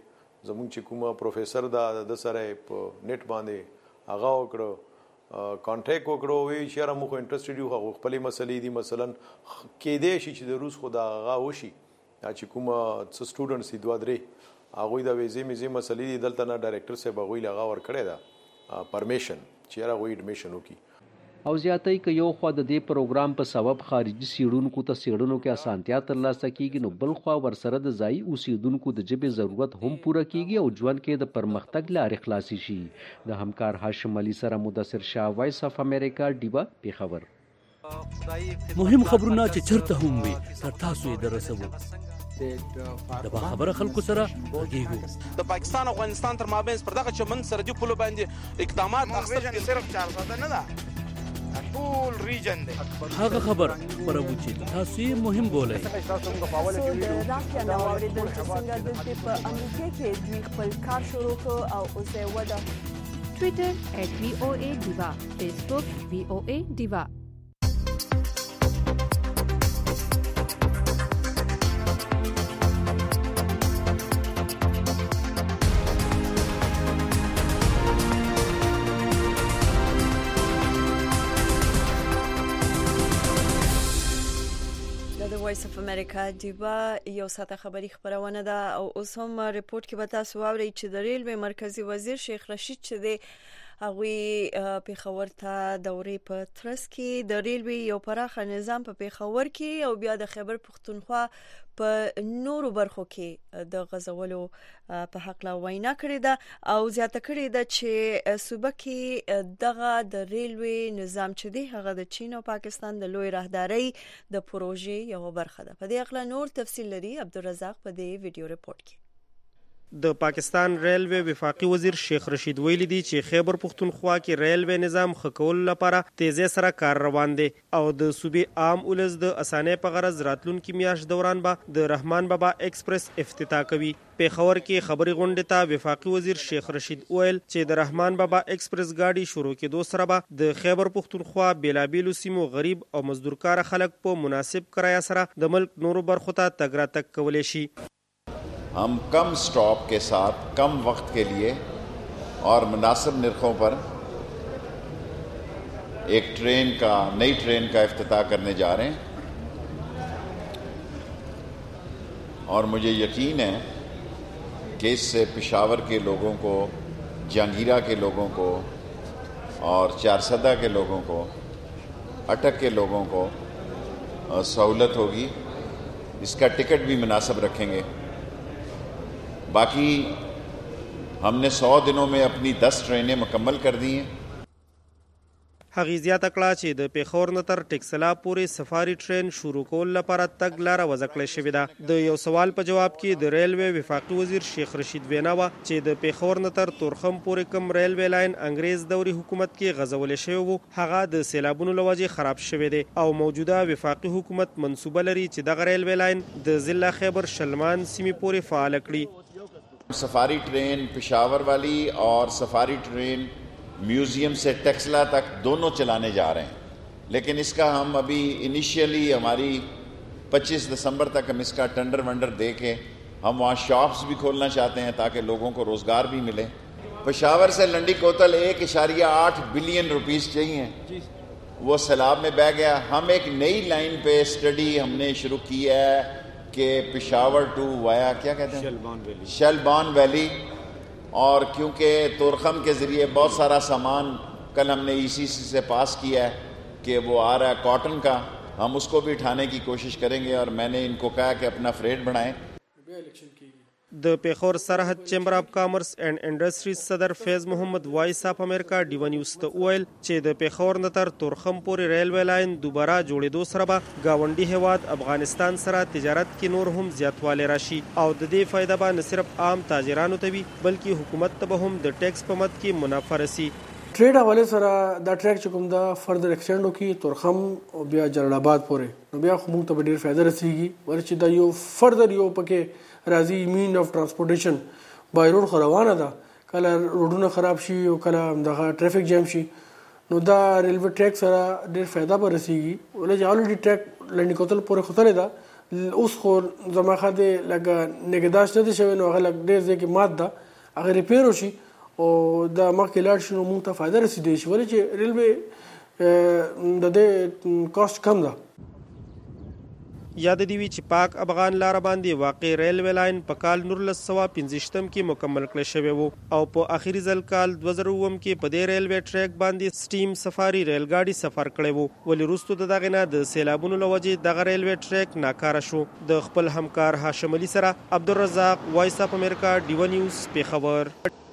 زمونږ چې کومه پروفیسر دا د سره په نت باندې هغه وکړو کانټیکټ وکړو وی چې را موږ انټرېسټډ یو هغه خپلې مسلې دي مثلا کې دې شي چې د روس خدا هغه وشي چې کومه سټوډنټس دي دوه درې هغه د ویزې مزي مسلې دي دلته نه ډایرکټر صاحب هغه لغا ور کړی دا پرمیشن چې را غوي اډمیشن وکي او زیاتې ک یو خو د دې پروګرام په سبب خارجي سیډونکو ته سیډونو کې اسانتیا ترلاسه کیږي نو بل خو ورسره د ځای اوسیدونکو د جبه ضرورت هم پوره کیږي او ژوند کې د پرمختګ لارې خلاصي شي د همکار هاشم علي سره مدثر شاه وایس اف امریکا دیوا پیښور مهم خبرونه چې چرته هم وي تر تاسو یې درسوو د با خبره خلکو سره غږیږو د پاکستان او افغانستان تر مابین پر دغه چمن سرحدي پولو باندې اقدامات اخیستل صرف چار ساعته نه ده ټول ریجن دی هغه خبر خبرو چې تاسو یې مهم بولئ د راشیا نو اوریدل چې څنګه د په امریکا کې دوی خپل کار شروع کړ او اوس یې ودا ټوئیټر ایٹ وی او اے دیوا فیسبوک وی او اے دیوا وایس اف امریکا دیوا یو ساته خبری خبرونه ده او اوس هم ریپورت کې به تاسو واورئ چې د ریلوی مرکزی وزیر شیخ رشید چې دی هغه پیښور ته دورې په ترس کې د ریلوی یو پراخه نظام په پیښور کې او بیا د خیبر پختونخوا په نورو برخو کې د غزولو په حق لا وینا کړې ده او زیاته کړې ده چې صوبه کې دغه د ریلوی نظام چې دی هغه د چین او پاکستان د لوی راهداري د پروژې یو برخه ده. په دې اړه نور تفصیل لري عبدالرزاق په دې ویډیو ریپورت کې. د پاکستان ریلوی وفاقي وزیر شیخ رشید ویلي دی چې خیبر پختونخوا کې ریلوی نظام خکول لپاره تیزی سره کار روان دی او د صوبې عام ولز د اسانه په غرض راتلونکي میاشت دوران به د رحمان بابا ایکسپریس افتتاح کوي. پیښور کې خبري غونډه ته وفاقي وزیر شیخ رشید ویل چې د رحمان بابا ایکسپریس گاډي شروع کېدو سره به د خیبر پختونخوا بیلابیلو سیمو غریب او مزدورکار خلک په مناسب کرایه سره د ملک نورو برخو ته تګ راتګ کولی شي. हम कम स्टॉप के साथ कम वक्त के लिए और मुनासिब निर्खों पर एक ट्रेन का नई ट्रेन का इफ्तिताह करने जा रहे हैं और मुझे यकीन है कि इससे पेशावर के लोगों को, जहांगीरा के लोगों को और चारसदा के लोगों को, अटक के लोगों को सहूलत होगी. इसका टिकट भी मुनासिब रखेंगे. बाकी हमने सौ दिनों में अपनी दस ट्रेनें मुकम्मल कर दी हैं. هغه زیاته کړه چې د پیښور نه تر ټکسلا پورې سفاري ټرین شروع کول لپاره تګ لاره وځکړل شوې ده. د یو سوال په جواب کې د ریلوی وفاقي وزیر شیخ رشید وینا و چې د پیښور نه تر تورخم پورې کوم ریلوی لاین انګریز دوري حکومت کې غزول شوی وو هغه د سیلابونو لوجې خراب شوی دی او موجوده وفاقي حکومت منسوبه لري چې دغه ریلوی لاین د ضلع خیبر شلمان سیمې پورې فعال کړي. सफारी ट्रेन पेशावर वाली और सफारी ट्रेन म्यूज़ियम से टेक्सला तक दोनों चलाने जा रहे हैं, लेकिन इसका हम अभी इनिशियली हमारी पच्चीस दिसंबर तक हम इसका टेंडर वंडर दे के हम वहाँ शॉप्स भी खोलना चाहते हैं ताकि लोगों को रोज़गार भी मिले. पेशावर से लंडी कोतल एक इशारिया आठ बिलियन रुपीस चाहिए, वो सैलाब में बह गया. हम एक नई लाइन पे स्टडी हमने शुरू की है कि पेशावर टू वाया क्या कहते हैं शलबान वैली शलबान वैली और क्योंकि तोरखम के ज़रिए बहुत सारा सामान कल हमने ईसीसी से पास किया है कि वो आ रहा है कॉटन का, हम उसको भी उठाने की कोशिश करेंगे और मैंने इनको कहा कि अपना फ्रेट बढ़ाएं. د پیښور سرحد چیمبر اف کامرس اینڈ انډستریز صدر فیض محمد وایس اف امریکا ډیو نیوز ته ویل چې د پیښور نه تر تورخم پورې ریلوی لاین دوباره جوړېدو سره به گاونډي هیواد افغانستان سره تجارت کې نور هم زیاتوالی راشي او د دې فایده به نه صرف عام تاجرانو ته وي بلکې حکومت ته به هم د ټیکس په مد کې منافع رسي. ټریډ حواله سره دا ټریک چې کوم دا فردر ایکسټینډ وکي تورخم او بیا جلال آباد پورې نو بیا خو موږ ته ډیر فایده رسیږي ورچې دا یو فردر یو پکې راځي مین اف ترانسپورټیشن بای روډ خو روانه ده کله روډونه خراب شي او کله دغه ټریفیک جام شي نو دا ریلوی ټریک سره ډیر فایده به رسیږي ولې چې الریډي ټریک لنډی کوتل پورې خطرې ده اوس خو زما خاطر لکه نګداش نه دي شوی نو هغه لږ ډېر ځای کې مات ده هغه ریپیر وشي او دا مخکې لاړ شي نو موږ ته فایده رسېدی شي ولې چې ریلوې د دې کاسټ کم ده. یاد دی وی چې پاک افغان لار باندې واقع ریلوی لاین په کال نورلس سوا پنځشتم کې مکمل کړل شوی وو او په اخیری ځل کال دوه زره اووم کې په دې ریلوی ټریک باندې سټیم سفاری ریل ګاډي سفر کړی وو ولې وروسته دغه نه د سیلابونو له وجې دغه ریلوی ټریک ناکاره شو. د خپل همکار هاشم علي سره عبدالرزاق وایس اف امریکا ډیو نیوز پیښور.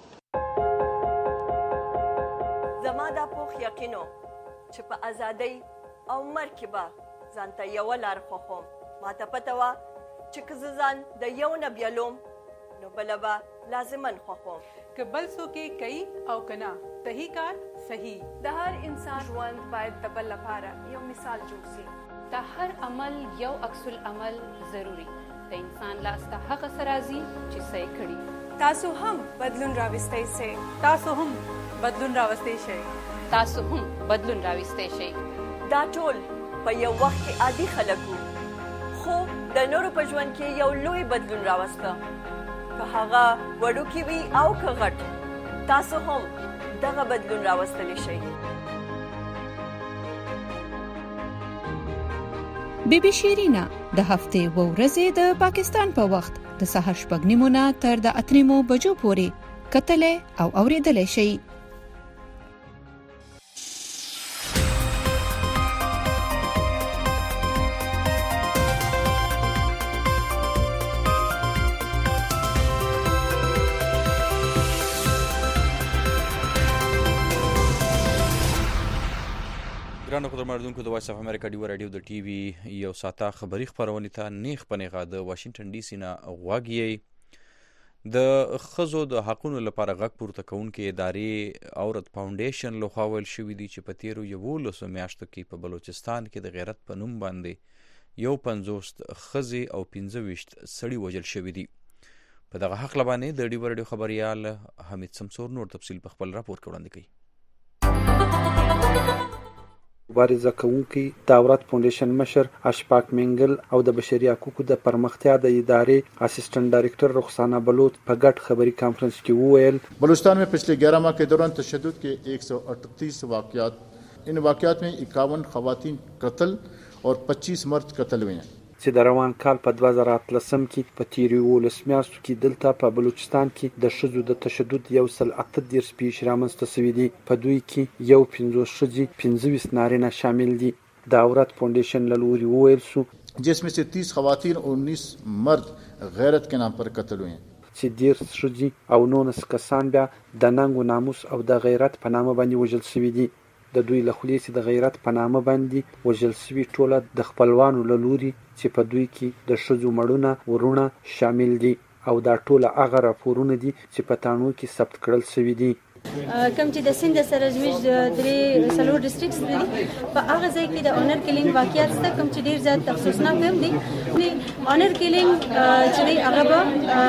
زما دا پوخ یقینو چې په ازادۍ او مرکبه ځانته یو لار خوښوم ما ته پته وه چې که زه ځان د یو نه بیلوم نو بله به لازمن خوښوم که بل څوک یې کوي او که نه صحیح کار صحیح. د هر انسان ژوند باید د بل لپاره یو مثال جوړ شي. د هر عمل یو عکس العمل ضروري د انسان لاسته هغه څه راځي چې څه یې کړي. تاسو هم بدلون راوستی شئ. تاسو هم بدلون راوستی شئ. تاسو هم بدلون راوستی شئ. دا ټول په یو وخت کې عادي خلک وو خو د نورو په ژوند کې یو لوی بدلون راوسته که هغه وړوکی وي او که غټ تاسو هم دغه بدلون راوستلی شئ. بی بی شیرینا د هفتې و ورځې د پاکستان په وخت د سهار شپږ نیمو نه تر د اته نیمو بجو پورې کتلې او اورېدلې شئ. ګرانو قدرمنونکو د وایس اف امریکا ډیو رادیو د ټي وي یو ساعته خبری خبرونه ته نیخ پنیغه د واشنگټن ډي سي نه غواګي د خزو د حقوقو لپاره غږ پورته کوونکې ادارې عورت فاونډیشن لخوا ویل شوې دي چې په تیرو یولسو میاشتو کې په بلوچستان کې د غیرت په نوم باندې یو پنځوس خزې او پنځه ویشت سړي وژل شوي دي. په دغه حق لبانې د ډیو رادیو خبريال حمید سمسور نور تفصیل په خپل راپور کې وړاندې کوي. مبارزه کوونکي د عورت فاونډیشن مشر اشفاق منګل او د بشري حقوقو د پرمختیا د ادارې اسسټنټ ډایریکټر رخسانه بلوچ په ګډ خبري کانفرنس کې وویل بلوچستان में पिछले ग्यारह माह के दौरान तशद्दुद के एक सौ अड़तीस वाक़यात इन वाक़यात में इक्यावन ख़वातीन कत्ल और पच्चीस मर्द कत्ल हुए हैं. چې د روان کال په دوه زره اتلسم کې په تیرو یولس میاشتو کې دلته په بلوچستان کې د ښځو د تشدد یو سل اته دېرش پیښې رامنځته شوي دي. په دوی کې یو پنځوس ښځې پنځه ویشت نارینه شامل دي. د عورت فاونډیشن له لوري وویل شو जिसमें से तीस ख़वातीन और उन्नीस मर्द गैरत के नाम पर कत्ल हुए हैं. چې دېرش ښځې او نولس کسان بیا د ننګ و ناموس او د غیرت په نامه باندې وژل شوي دي. د دوی له خولې چې د غیرت په نامه باندې وژل شوي ټوله د خپلوانو له لوري چې په دوی کې د ښځو مړونه ورونه شامل دي او دا ټوله هغه راپورونه دي چې په تاڼو کې ثبت کړل شوي دي. کوم چې د سند سره زموږ د درې څلور ډسټریکټس دي په هغه ځای کې د اونر کلینګ واقعیت شته کوم چې ډیر زیات تخصصناک هم دي. اونر کلینګ چې هغه په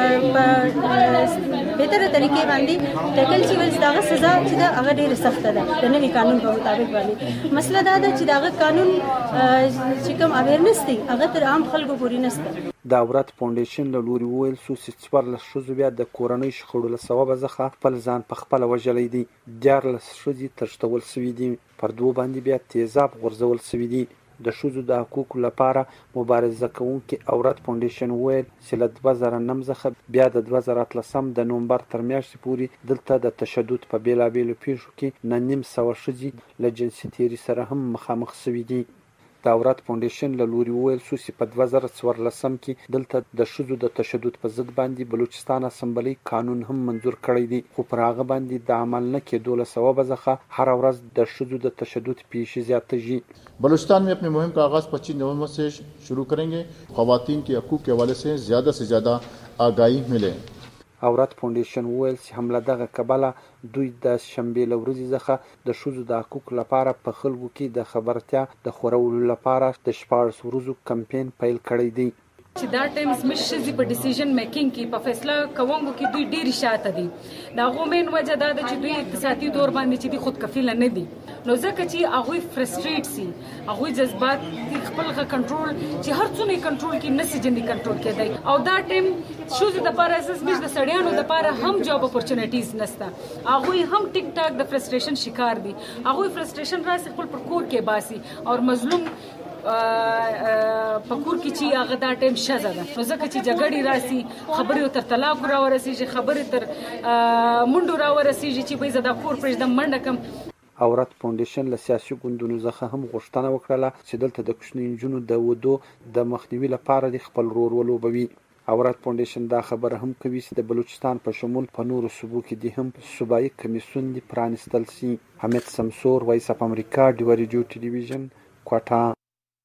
بهتره طریقې باندې ټاکل شي ول دغه سزا چې دا هغه ډیره سخته ده د نوي قانون په مطابق باندې. مسله دا ده چې دغه قانون چې کوم اویرنس دی هغه تر عام خلکو پورې نشته. د عورت فاونډیشن له لوري وویل شو چې څوارلس ښځو بیا د کورنۍ شخړو له سببه څخه خپل ځان په خپله وژلی دی. دیارلس ښځې تښتول شوي دي. پر دوو باندې بیا تیزاب غورځول شوي دي. د ښځو د حقوقو لپاره مبارزه کوونکي عورت فاونډیشن وویل چې له دوه زره نهم څخه بیا د دوه زره اتلسم د نومبر تر میاشتې پورې دلته د تشدد په بېلابېلو پیښو کې نه نیم سوه ښځې له جنسي تیري سره هم مخامخ شوي دي. د عورت فاونډیشن له لوري وویل شو چې په دوه زره څوارلسم کې دلته د ښځو د تشدد په ضد باندې بلوچستان اسمبلۍ قانون هم منظور کړی دی خو پر هغه باندې د عمل نه کېدو له سببه څخه هره ورځ د ښځو د تشدد پیښې زیاتېږي. بلوچستان में अपनी मुहिम का आगाज पच्चीस नवंबर से शुरू करेंगे. ख़वातीन के हकूक़ के हवाले से ज़्यादा से ज़्यादा आगाही मिले. عورت فاونډیشن وویل چې هم له دغه کبله دوی د شنبې له ورځې څخه د ښځو د حقوقو لپاره په خلکو کې د خبرتیا د خورولو لپاره د شپاړس ورځو کمپین پیل کړی دی. چې دا ټایم زموږ ښځې په ډیسیژن میکینګ کې په فیصله کوونکو کې دوی ډېرې شاته دي. د هغو مین وجه دا ده چې دوی اقتصادي طور باندې چې دي خودکفیله نه دي نو ځکه چې هغه فرستریټ سي هغه جذبات خپل غ کنټرول چې هر څونه کنټرول کې نسي جندي کنټرول کېدای او دا ټیم شوز د لپاره اساس مش د سړیانو د لپاره هم جاب اپورچونټیز نسته هغه هم ټیک ټاک د فرستریشن شکار دي هغه فرستریشن راسي خپل پر کور کې باسي او مظلوم پکور کې چې هغه دا ټیم شزه ده نو ځکه چې جګړې راسي خبرې تر طلاق را ورسیږي خبرې تر منډو را ورسیږي چې به زدا کور پرې د منډه کم اورات فاونډیشن له سیاسي ګوندونو څخه هم غوښتنه وکړه چې دلته د کوچنیو نجونو د ودو د مخنیوي لپاره د خپل رول ولوبوي. اورات فاونډیشن دا خبره هم کوي چې د بلوچستان په شمول په نورو صوبو کې د هم صوبایي کمیسیون د پرانستل سي. حمید سمسور، وایس اف امریکا، ډیو ریډیو ټلویزیون، کوټا.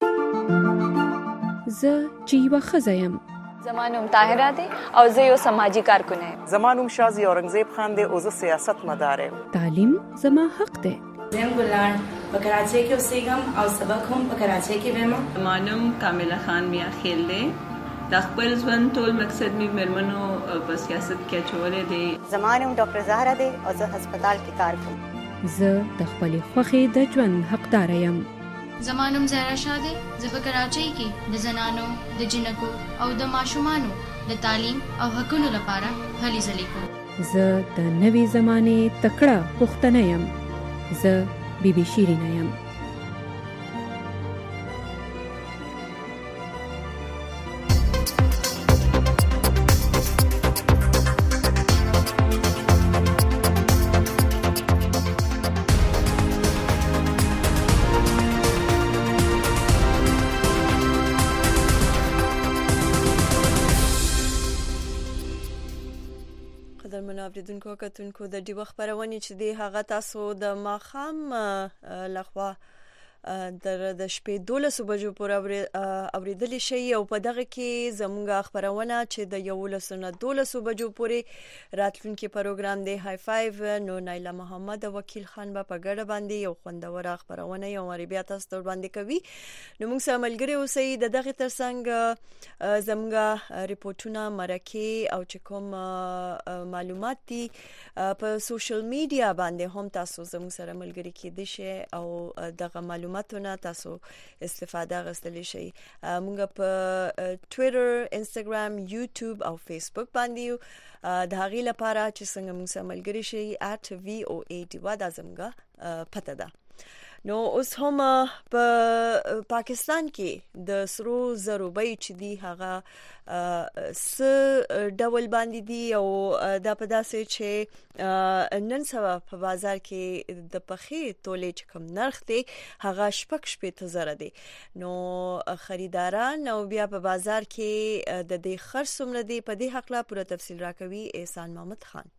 زه چې یوه ښځه یم. زما نوم طاهره دی او زه یو سماجی کارکن یم. زما نوم شازی اورنګزیب خان دی او زه سیاست مدار یم. تعلیم زما حق دی. زم ګلان په کراچۍ کې اوسېږم او سبق هم په کراچۍ کې وایم. زما نوم کامله خان میا خیل دی. د خپل ژوند ټول مقصد مې مېرمنو په سیاست کې اچولی دی. زما نوم ډاکټر زهره دی او زه هسپتال کې کار کوم. زه د خپلې خوښې د ژوند حقدار یم. زما نوم زهرا شاه دی. زه په کراچۍ کې د زنانو د جنکو او د ماشومانو د تعلیم او حقونو لپاره هلې ځلې کوم. زه د نوې زمانې تکړه پښتنه یم. زه بی بی شیرینه یم. اوریدونکو کتونکو د ډیو خبرونه چې دی هغه تاسو د ماخام لخوا در د شپې دولس بجو پورې اوریدل شي او په دغه کې زموږه خبرونه چې د یو لسنه دولس بجو پورې راتلونکي پروګرام دی های فایو نو نایلا محمد وکیل خان به په ګډه باندې یو خوندور خبرونه یو مریبیا تاسو ته باندې کوي. نو موږ سره ملګری اوسئ د دغه ترڅنګ زموږه ریپورتونه مرکه او چې کوم معلومات دي په سوشل میډیا باندې هم تاسو زموږ سره ملګری کېدئ شئ او دغه معلومات تاسو استفاده غوښتلی شئ. موږ په ټوئیټر، انستګرام، یوټیوب او فیسبوک باندې د هغې لپاره چې څنګه موږ سره ملګري شئ ات وی او ای ډي وا دا زموږه پته ده. نو اوس هم په پاکستان کې د سرو زرو بیې چې دی هغه س ډول باندې دی او دا په داسې چې نن سبا په بازار کې د پخې تولې چې کوم نرخ دی هغه شپږ شپېته زره دی. نو خریداران او بیا په بازار کې د دې خرڅ څومره دی په دې حق لا پوره تفصیل راکوي احسان محمد خان.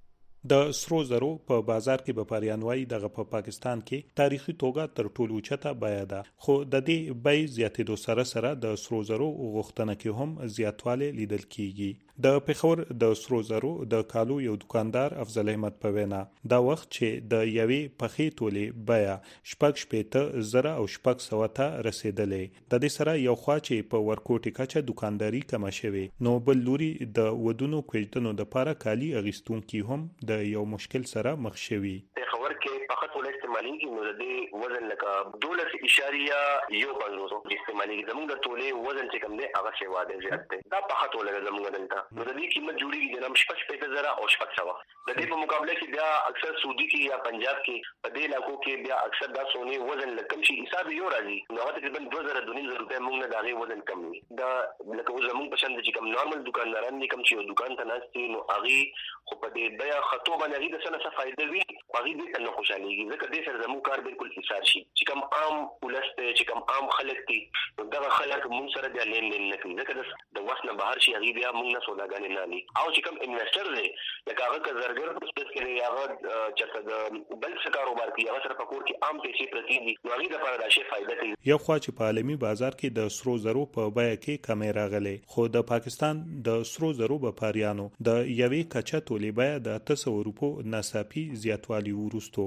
د سرو زرو په بازار کې به پاریانوي دغه په پاکستان کې تاریخي توګه تر ټولو چته بیه ده خو د دې بیې زیاتېدو سره سره د سرو زرو غوښتنه کې هم زیاتوالی لیدل کیږي. د پېښور د سرو زرو د کالو یو دکاندار افضل احمد په وینا دا وخت چې د یوې پخې تولې بیه شپږ شپېته زره او شپږ سوه ته رسېدلې. د دې سره یو خوا چې په ورکوټي کچه دکانداري کمه شوې نو بل لوري د ودونو کوژدنو دپاره کالي اغیستونکي هم د یو مشکل سره مخ شوي. خبر کې فقط ول استعمالي نو د وزن لکه دولس اشاریه یو پنځوس استعمالي زموږ د تولې وزن چې کوم دی هغه شی واده زیات دی. دا فقط ول زموږ دلته نو د دې قیمت جوړیږي د نام شپږ شپېته زره او شپږ سوه. د دې په مقابله کې بیا اکثر سعودي کې یا پنجاب کې په دې علاقو کې بیا اکثر دا سونی وزن لکم شي حساب یو راځي نو هغه تقریبا دوه زره دوه نیم زره روپۍ موږ نه داغه وزن کم وي. دا لکه زموږ په شان چې کوم نورمال دکانداران دي کوم چې دکان ته ناشتي نو هغه خو په دې بیا خطو باندې د سنه څه فائدې وي هغه دې نه خوشاليږي ځکه دې سره زموږ کار بالکل ایثار شي چې کوم عام ولسته چې کوم عام خلک دي دا خلک موږ سره د لین دین نه کوي ځکه د وسنه بهر شي هغه بیا موږ نه سوداګانې نه لي او چې کوم انویسټر دی لکه هغه کزرګر په سپیس کې هغه چې د بل څه کاروبار کوي هغه سره په کور کې عام پیسې پرتی دي نو هغه د لپاره دا شی فائدہ کوي. یو خوا چې په عالمي بازار کې د سرو زرو په بیه کې کمی راغلی خو د پاکستان د سرو زرو بپاریانو د یوې کچه تولې بیه د اته سوه روپو ناڅاپي زیاتوالي وروسته درې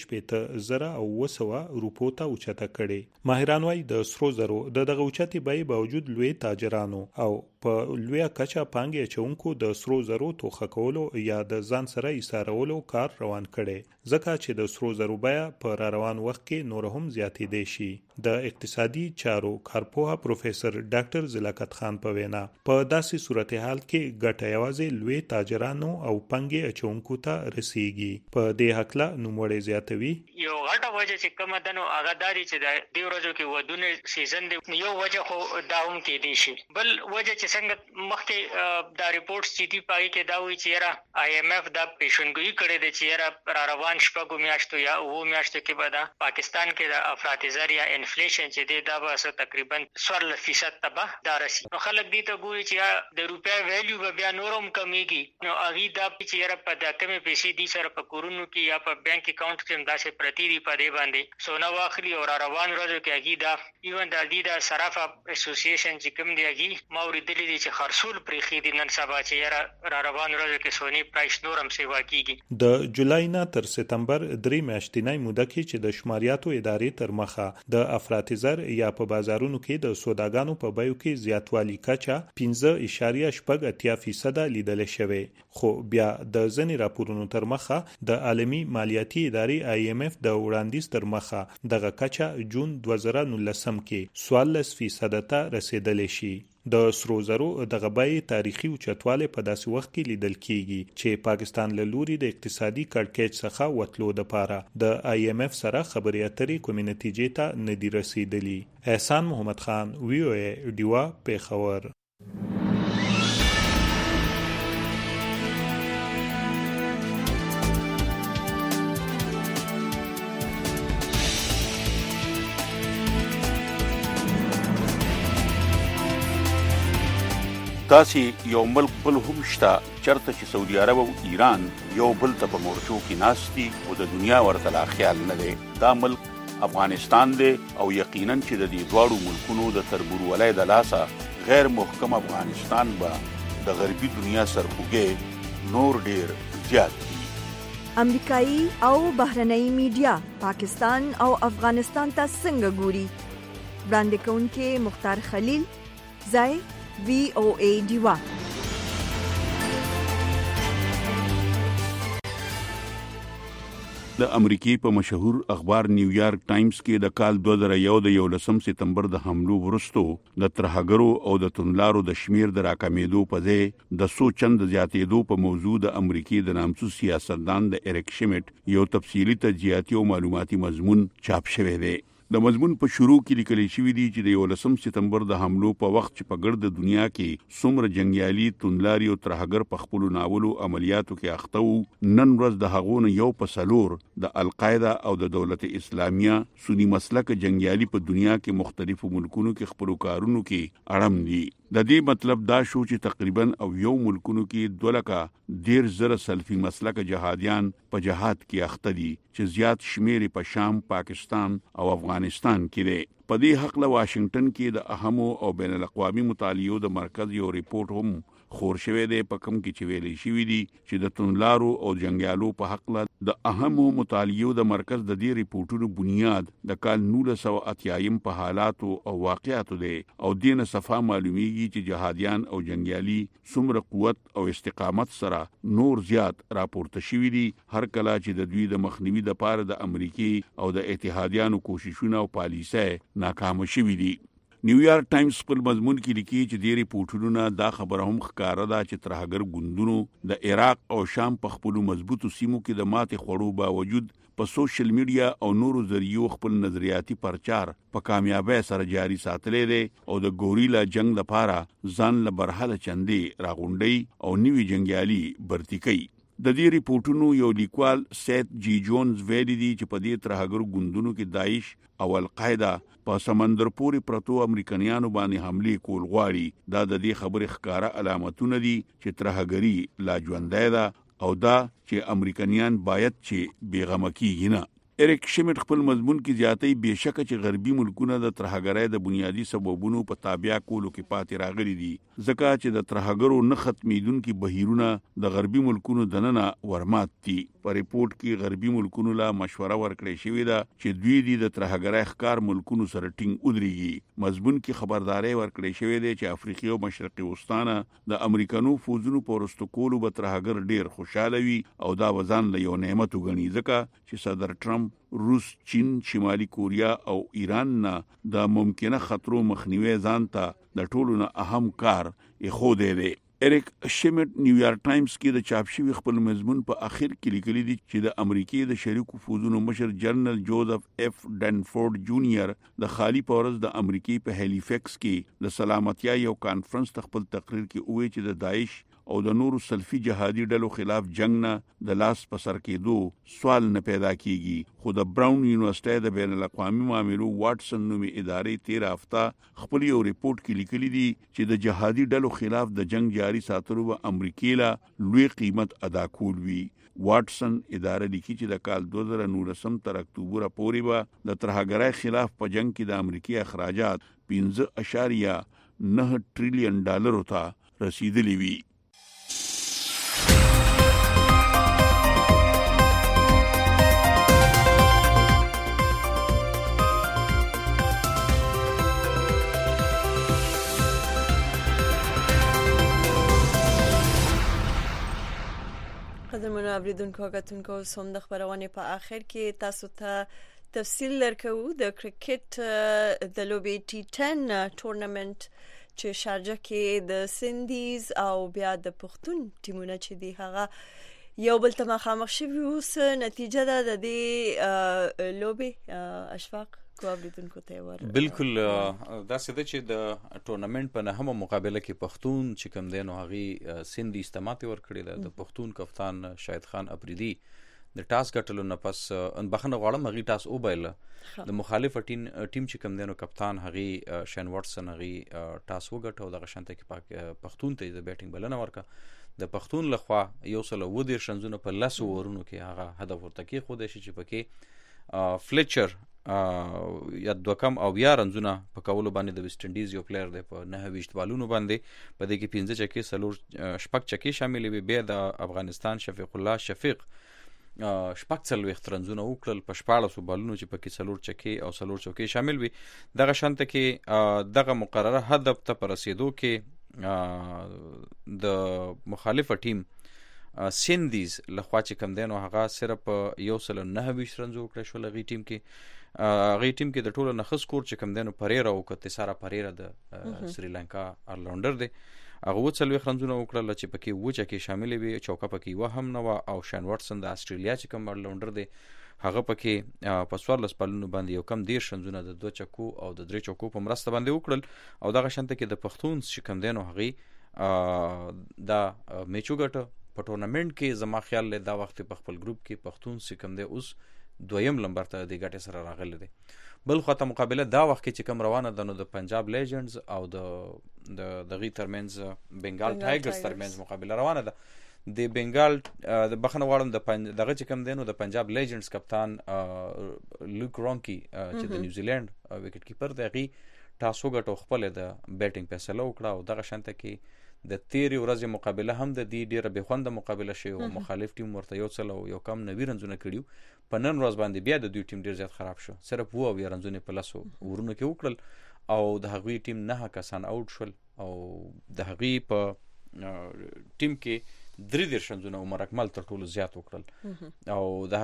شپېته زره او وسوه روپو ته اوچته کړې. ماهران وايي د سرو زرو د دغه اوچتې بیې باوجود لوی تاجرانو او په لویه کچه پانګې اچونکو د سرو زرو توخه کولو یا د ځان سره ایسارولو کار روان کړي، ځکه چې د سرو زرو بیه په را روان وخت کې نور هم زیاتېدی شي. د اقتصادي چارو کارپوه پروفیسور ډاکټر زلاکت خان په وینا په داسې صورتحال کې ګټه یوازې لوی تاجرانو او پانګې اچونکو ته رسیږي. په دې هکله نوموړی زیاتوي یو غټه وجه چې کومه ده نو هغه دا دی چې د دې ورځو کې ودونه سیزن دی، یو وجه خو دا هم کېدی شي. بل وجه چې څنګه مخکې دا ریپورټس چې دی پای کې دا وایي چې یاره آی ایم ایف دا پیشنګویي کړې ده چې یاره را روان شپږو میاشتو یا اوو میاشتو کې به دا پاکستان کې د افراط زر یا انفلیشن چې دی دا به تقریبا څوارلس فیصد تباه دا رسي. نو خلک دې ته ګوري چې د روپیا ویلیو به بیا نورم کمیږي، نو هغې دا چې یاره په دا کمې پیسې دي سره په کورونو کې یا په بانک اکاونټ کې هم داسې پرتې دي په دې باندې سونه واخلي او را روان ورځو کې هغې دا ایون د دې د صرافه اسوسییشن چې کوم دی هغې ما اورېدلي دي چې خرڅول پرېښي دي نن سبا چې یاره را روان ورځو کې سونې پرایس نور هم سیوا کېږي. د جولای نه تر سپتمبر درې میاشتنۍ موده کې چې د شماریاتو ادارې تر مخه د افراط زر یا په بازارونو کې د سوداګانو په بیو کې زیاتوالی کچه پنځه اعشاریه شپږ اتیا فیصده لیدل شوی، خو بیا د ځینې راپورونو تر مخه د عالمي مالیاتي ادارې آی ایم ایف د وړاندیز تر مخه دغه کچه جون دوه زره نولسم کې څوارلس فیصده ته رسیدلی شي. د سرو زرو دغه بیې تاریخي اوچتوالی په داسې وخت کې لیدل کیږي چې پاکستان له لوري د اقتصادي کړکېچ څخه وتلو دپاره د آی ایم ایف سره خبرې اترې کومې نتیجې ته نه دي رسیدلي. احسان محمد خان، وی او ای ډیوا، پیښور. داسې یو ملک بل هم شته چرته چې سعودي عرب او ایران یو بل ته په مورچو کې ناست دي او د دنیا ورته لا خیال نه دی. دا ملک افغانستان دی او یقینا چې د دې دواړو ملکونو د تربورولۍ د لاسه غیر محکم افغانستان به د غربي دنیا سرخوږی نور ډیر زیات دي. امریکایي او بهرنۍ میډیا پاکستان او افغانستان ته څنګه ګوري؟ وړاندې کوونکې مختار خلیل، ځای وی او ای ډیوا. د امریکای په مشهور اخبار نیویارک ټایمز کې د کال دوه زره یو د یولسم سپتمبر د حملو وروسته د ترهګرو او د تونلارو د شمیر د راکمېدو په ځای د څو چند زیاتېدو په موضوع د امریکای د نامتو سیاستدان د اریک شمیټ یو تفصیلی تجزیاتي او معلوماتي مضمون چاپ شوی دی. د مضمون په شروع کې لیکل شوی دی چې د یولسم سپتمبر د حملو په وخت چې په ګرد دنیا کې څومره جنگیالي تونلاري او ترهګر په خپل ناولو عملیاتو کې اخته وو، نن ورځ د هغونه یو په سلور د القاعده او د دولت اسلامیه سنی مسلک جنگیالي په دنیا کې مختلفو ملکونو کې خپل کارونو کې اړم دي. د دې مطلب دا شو چې تقریبا او یو ملکونو کې دوه لکه ډیر زره سلفي مسلک جهادیان په جهاد کې اخته دي چې زیات شمیر په شام، پاکستان او افغانستان کې دي. په دې حق له واشنگټن کې د اهمو او بین الاقوامي مطالعو د مرکز یو ریپورت هم خور شوی دی، په کوم کې چې ویلي شوی دی چې د تونلارو او جنگیالو په حق له د اهمو مطالعو د مرکز د دې ریپورتونو بنیاد د کال نولس سوه اتیایم په حالاتو او واقعاتو دی او دینه صفه معلومیږي چې جهادیان او جنگیالي څومره قوت او استقامت سره نور زیات راپورته شوی دي، هر کله چې د دوی د مخنیوي د پاره د امریکای او د اتحادیانو کوششونه او پالیسۍ ناکام شوی دي. نیویارک ټایمز خپل مضمون کې لیکي چې د ریپورټونو دا خبره هم ښکاره ده چې ترهګر ګوندونو د عراق او شام په خپل مضبوطو سیمو کې د ماتې خوړو باوجود په سوشل میډیا او نورو ذریعو خپل نظریاتي پرچار په کامیابی سره جاری ساتلې دي او د ګوریلا جنگ لپاره ځان له برحاله چندې راغونډي او نوي جنگیالي برتی کوي. د دې ریپورټونو یو لیکوال سید جی جونز ویلي دي چې په دې ترهګر ګوندونو کې داعش او القاعده په سمندر پورې پرتو امریکایانو باندې حمله کول غواړي. دا د دې خبرې ښکارا علامتونه دي چې ترهګری لا ژوندۍ ده او دا چې امریکایان باید چې بیغمه کیږي نه. اریک شمیت خپل مضمون کې زیاتې بهشکه چې غربي ملکونه د ترهګرۍ د بنیادی سببونو په تابع کولو کې پاتې راغلي دي ځکه چې د ترهګرو نه ختمیدونکو بهیرونه د غربي ملکونو دننه ورمات دي. په ریپورت کې غربي ملکونو لا مشوره ورکړې شوې ده چې دوی د ترهګرۍ ښکار ملکونو سره ټینګ ودرېږي. مضمون کې خبرداري ورکړې شوې ده چې افریقا او مشرقي وسطانه د امریکانو فوجونو په ورستو کولو به ترهګر ډیر خوشاله وي او دا وزن له یو نعمت وګڼي ځکه چې صدر ټرمپ روس، چین، شمالي کوریا او ایران نه د ممکنه خطرو مخنیوي ځان ته د ټولو نه اهم کار یې خو دی. اریک شمیت نیویارک ټایمز کې د چاپ شوی خپل مضمون په اخر کې لیکلي دي چې د امریکای د شریکو فوجونو مشر جنرال جوزف اف ډنفورد جونیئر د خالی پورز د امریکای په هلیفیکس کې د سلامتیا یو کانفرنس خپل تقریر کې وایي چې د داعش او د نورو سلفي جهادي ډلو خلاف جنگ نه د لاس په سر کېدو سوال نه پیدا کیږي. خو د براون یونیورسيټي د بین الاقوامي معاملو واټسن نومي ادارې تیر هفته خپل یو ریپورت کې لیکلي دي چې د جهادي ډلو خلاف د جنگ جاري ساتلو به امریکای له لوی قیمت ادا کول وی. واټسن اداره لیکي چې د کال دوه زره نولسم تر اکتوبر پورې به د ترهګرۍ خلاف په جنگ کې د امریکای اخراجات پنځه اشاریه نه ټریلیون ډالر ته رسیدلی وي. قدرمنو اوریدونکو غوښتونکو سم د خبرونه په اخر کې تاسو ته تفصیل لرکو د کرکټ د لوبي ټي ټن ټورنمنت چې شارجه کې د سندیز او بیا د پښتون ټیمونه چې دی هغه یو بل ته مخامخ شوي اوس نتیجه ده د دې لوبي اشفاق کوابلیدونکو ته ور بالکل دا څه چې د ټورنمنت په نهمه مقابله کې پښتون چې کوم دینو هغه سندي استماعت ور کړی ده. د پښتون کپتان شاهد خان افریدي د ټاس ګټلو نه پس ان بخنه غواړم هغه ټاس او بایل د مخالف ټیم ټیم چې کوم دینو کپتان هغه شین واټسن هغه ټاس وګټو د شانته کې پښتون ته د بیټینګ بلنه ورکا. د پښتون لخوا یو سل و دیر شنزونه په لاس ورونو کې هغه هدف ورته کې خو د شي چې پکې فلیچر یا دوه کم او بیا رنزونه په کولو باندې د ویسټ انډیز یو پلیئر دی په نه ویشت بالونو باندې په دې کې پنځه چکې سلور شپږ چکې شامل وي. بیا د افغانستان شفیق الله شفیق شپږ څلوېښت رنزونه وکړل په شپاړسو بالونو چې پکې سلور چکې او سلور چوکې شامل وي. دغه شانته کې دغه مقرره هدف ته پر رسیدو کې د مخالف ټیم سندیز لخوا چې کم دینو هغه صرف یو سل نه ویشت رنزو کړ شو لغی ټیم کې هغه ټیم کې د ټولو نخښ سکور چې کم دینو پریرا او کته سارا پریرا د سریلانکا آلراونډر دی هغه وڅلوي رنزونه وکړل چې پکې وچه کې شامل وي. چوکا پکې وهم نه او شان واټسن د استرالیا چې کوم آلراونډر دی هغه پکې په څوارلس بالونو باندې یو کم ډیر شنزونه د دوه چکو او د درې چکو په مرسته باندې وکړل او دغه شانته کې د پښتون چې کم دینو هغه دا میچو ګټه په ټورنمنت کې زما خیال له دا وخت په خپل ګروپ کې پښتون چې کم دی اوس دویم لمبر ته د ګټه سره راغلی دی. بل خو ته مقابله دا وخت کې چې کم روانه ده نو د پنجاب لیجنډز او د د دغه ترمنځ بنگال ټایګرز ترمنځ مقابله روانه ده. د بنگال د بخنه واړم د دغه چې کم دینو د پنجاب لیجنډز کپتان لوک رونکی چې د نیوزیلند وکټ کیپر دی تاسو غټو خپل د بیټینګ فیصله وکړه او دغه شانته کې د تیری ورځې مقابله هم د دې ډیره به خوند مقابله شي او مخالف ټیم ورته یو څلو یو کم نوی رنزونه کړیو. په نن ورځ باندې بیا د دوی ټیم ډیر زیات خراب شو صرف وو او رنزونه په لاسو ورونو کې وکړل او د هغوی ټیم نه کسان اوټ شول او د هغوی په ټیم کې درې دیر شنزونه عمر اکمل تر ټولو زیات وکړل او د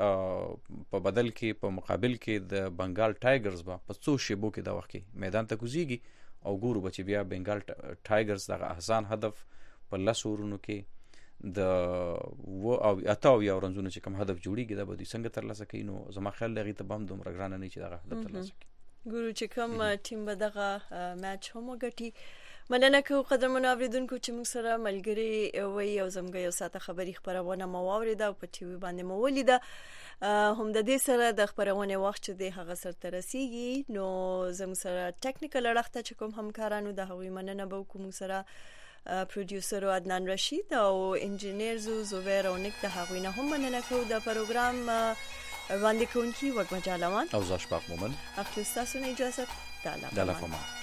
هغې په بدل کې په مقابل کې د بنگال ټایګرز به په څو شیبو کې د وخت کې میدان ته کوزیږي او ګورو به چې بیا بنگال ټایګرز دغه احسان هدف په لسو ورونو کې د و او اته او یو رنزونه چې کوم هدف جوړیږي دا به دوی څنګه ترلاسه کوي. نو زما خیال لغې ته به هم دومره ګرانه نه چې دغه هدف ترلاسه کړي. ګورو چې کوم ټیم به دغه میچ هم وګټي. مننه کوم قدرمنو اوریدونکو چې موږ سره ملګری وي او زموږ یو ساعت خبري خبرونه مو واوریده او په ټي وي باندې مو ولیده. هم د دې سره د خبرونه وخت چې د هغه سره ترسيږي نو زموږ سره ټیکنیکل اړخته چې کوم همکارانو د هغوی مننه به کوم سره پروډوسر عدنان رشید او انجینیر زو زویر او نک د هغوی نه هم مننه کوم. د پروګرام وړاندې کوونکی وګمجالوان او زاشپاق مومن اخلو تاسو نه اجازه تعالی د لفما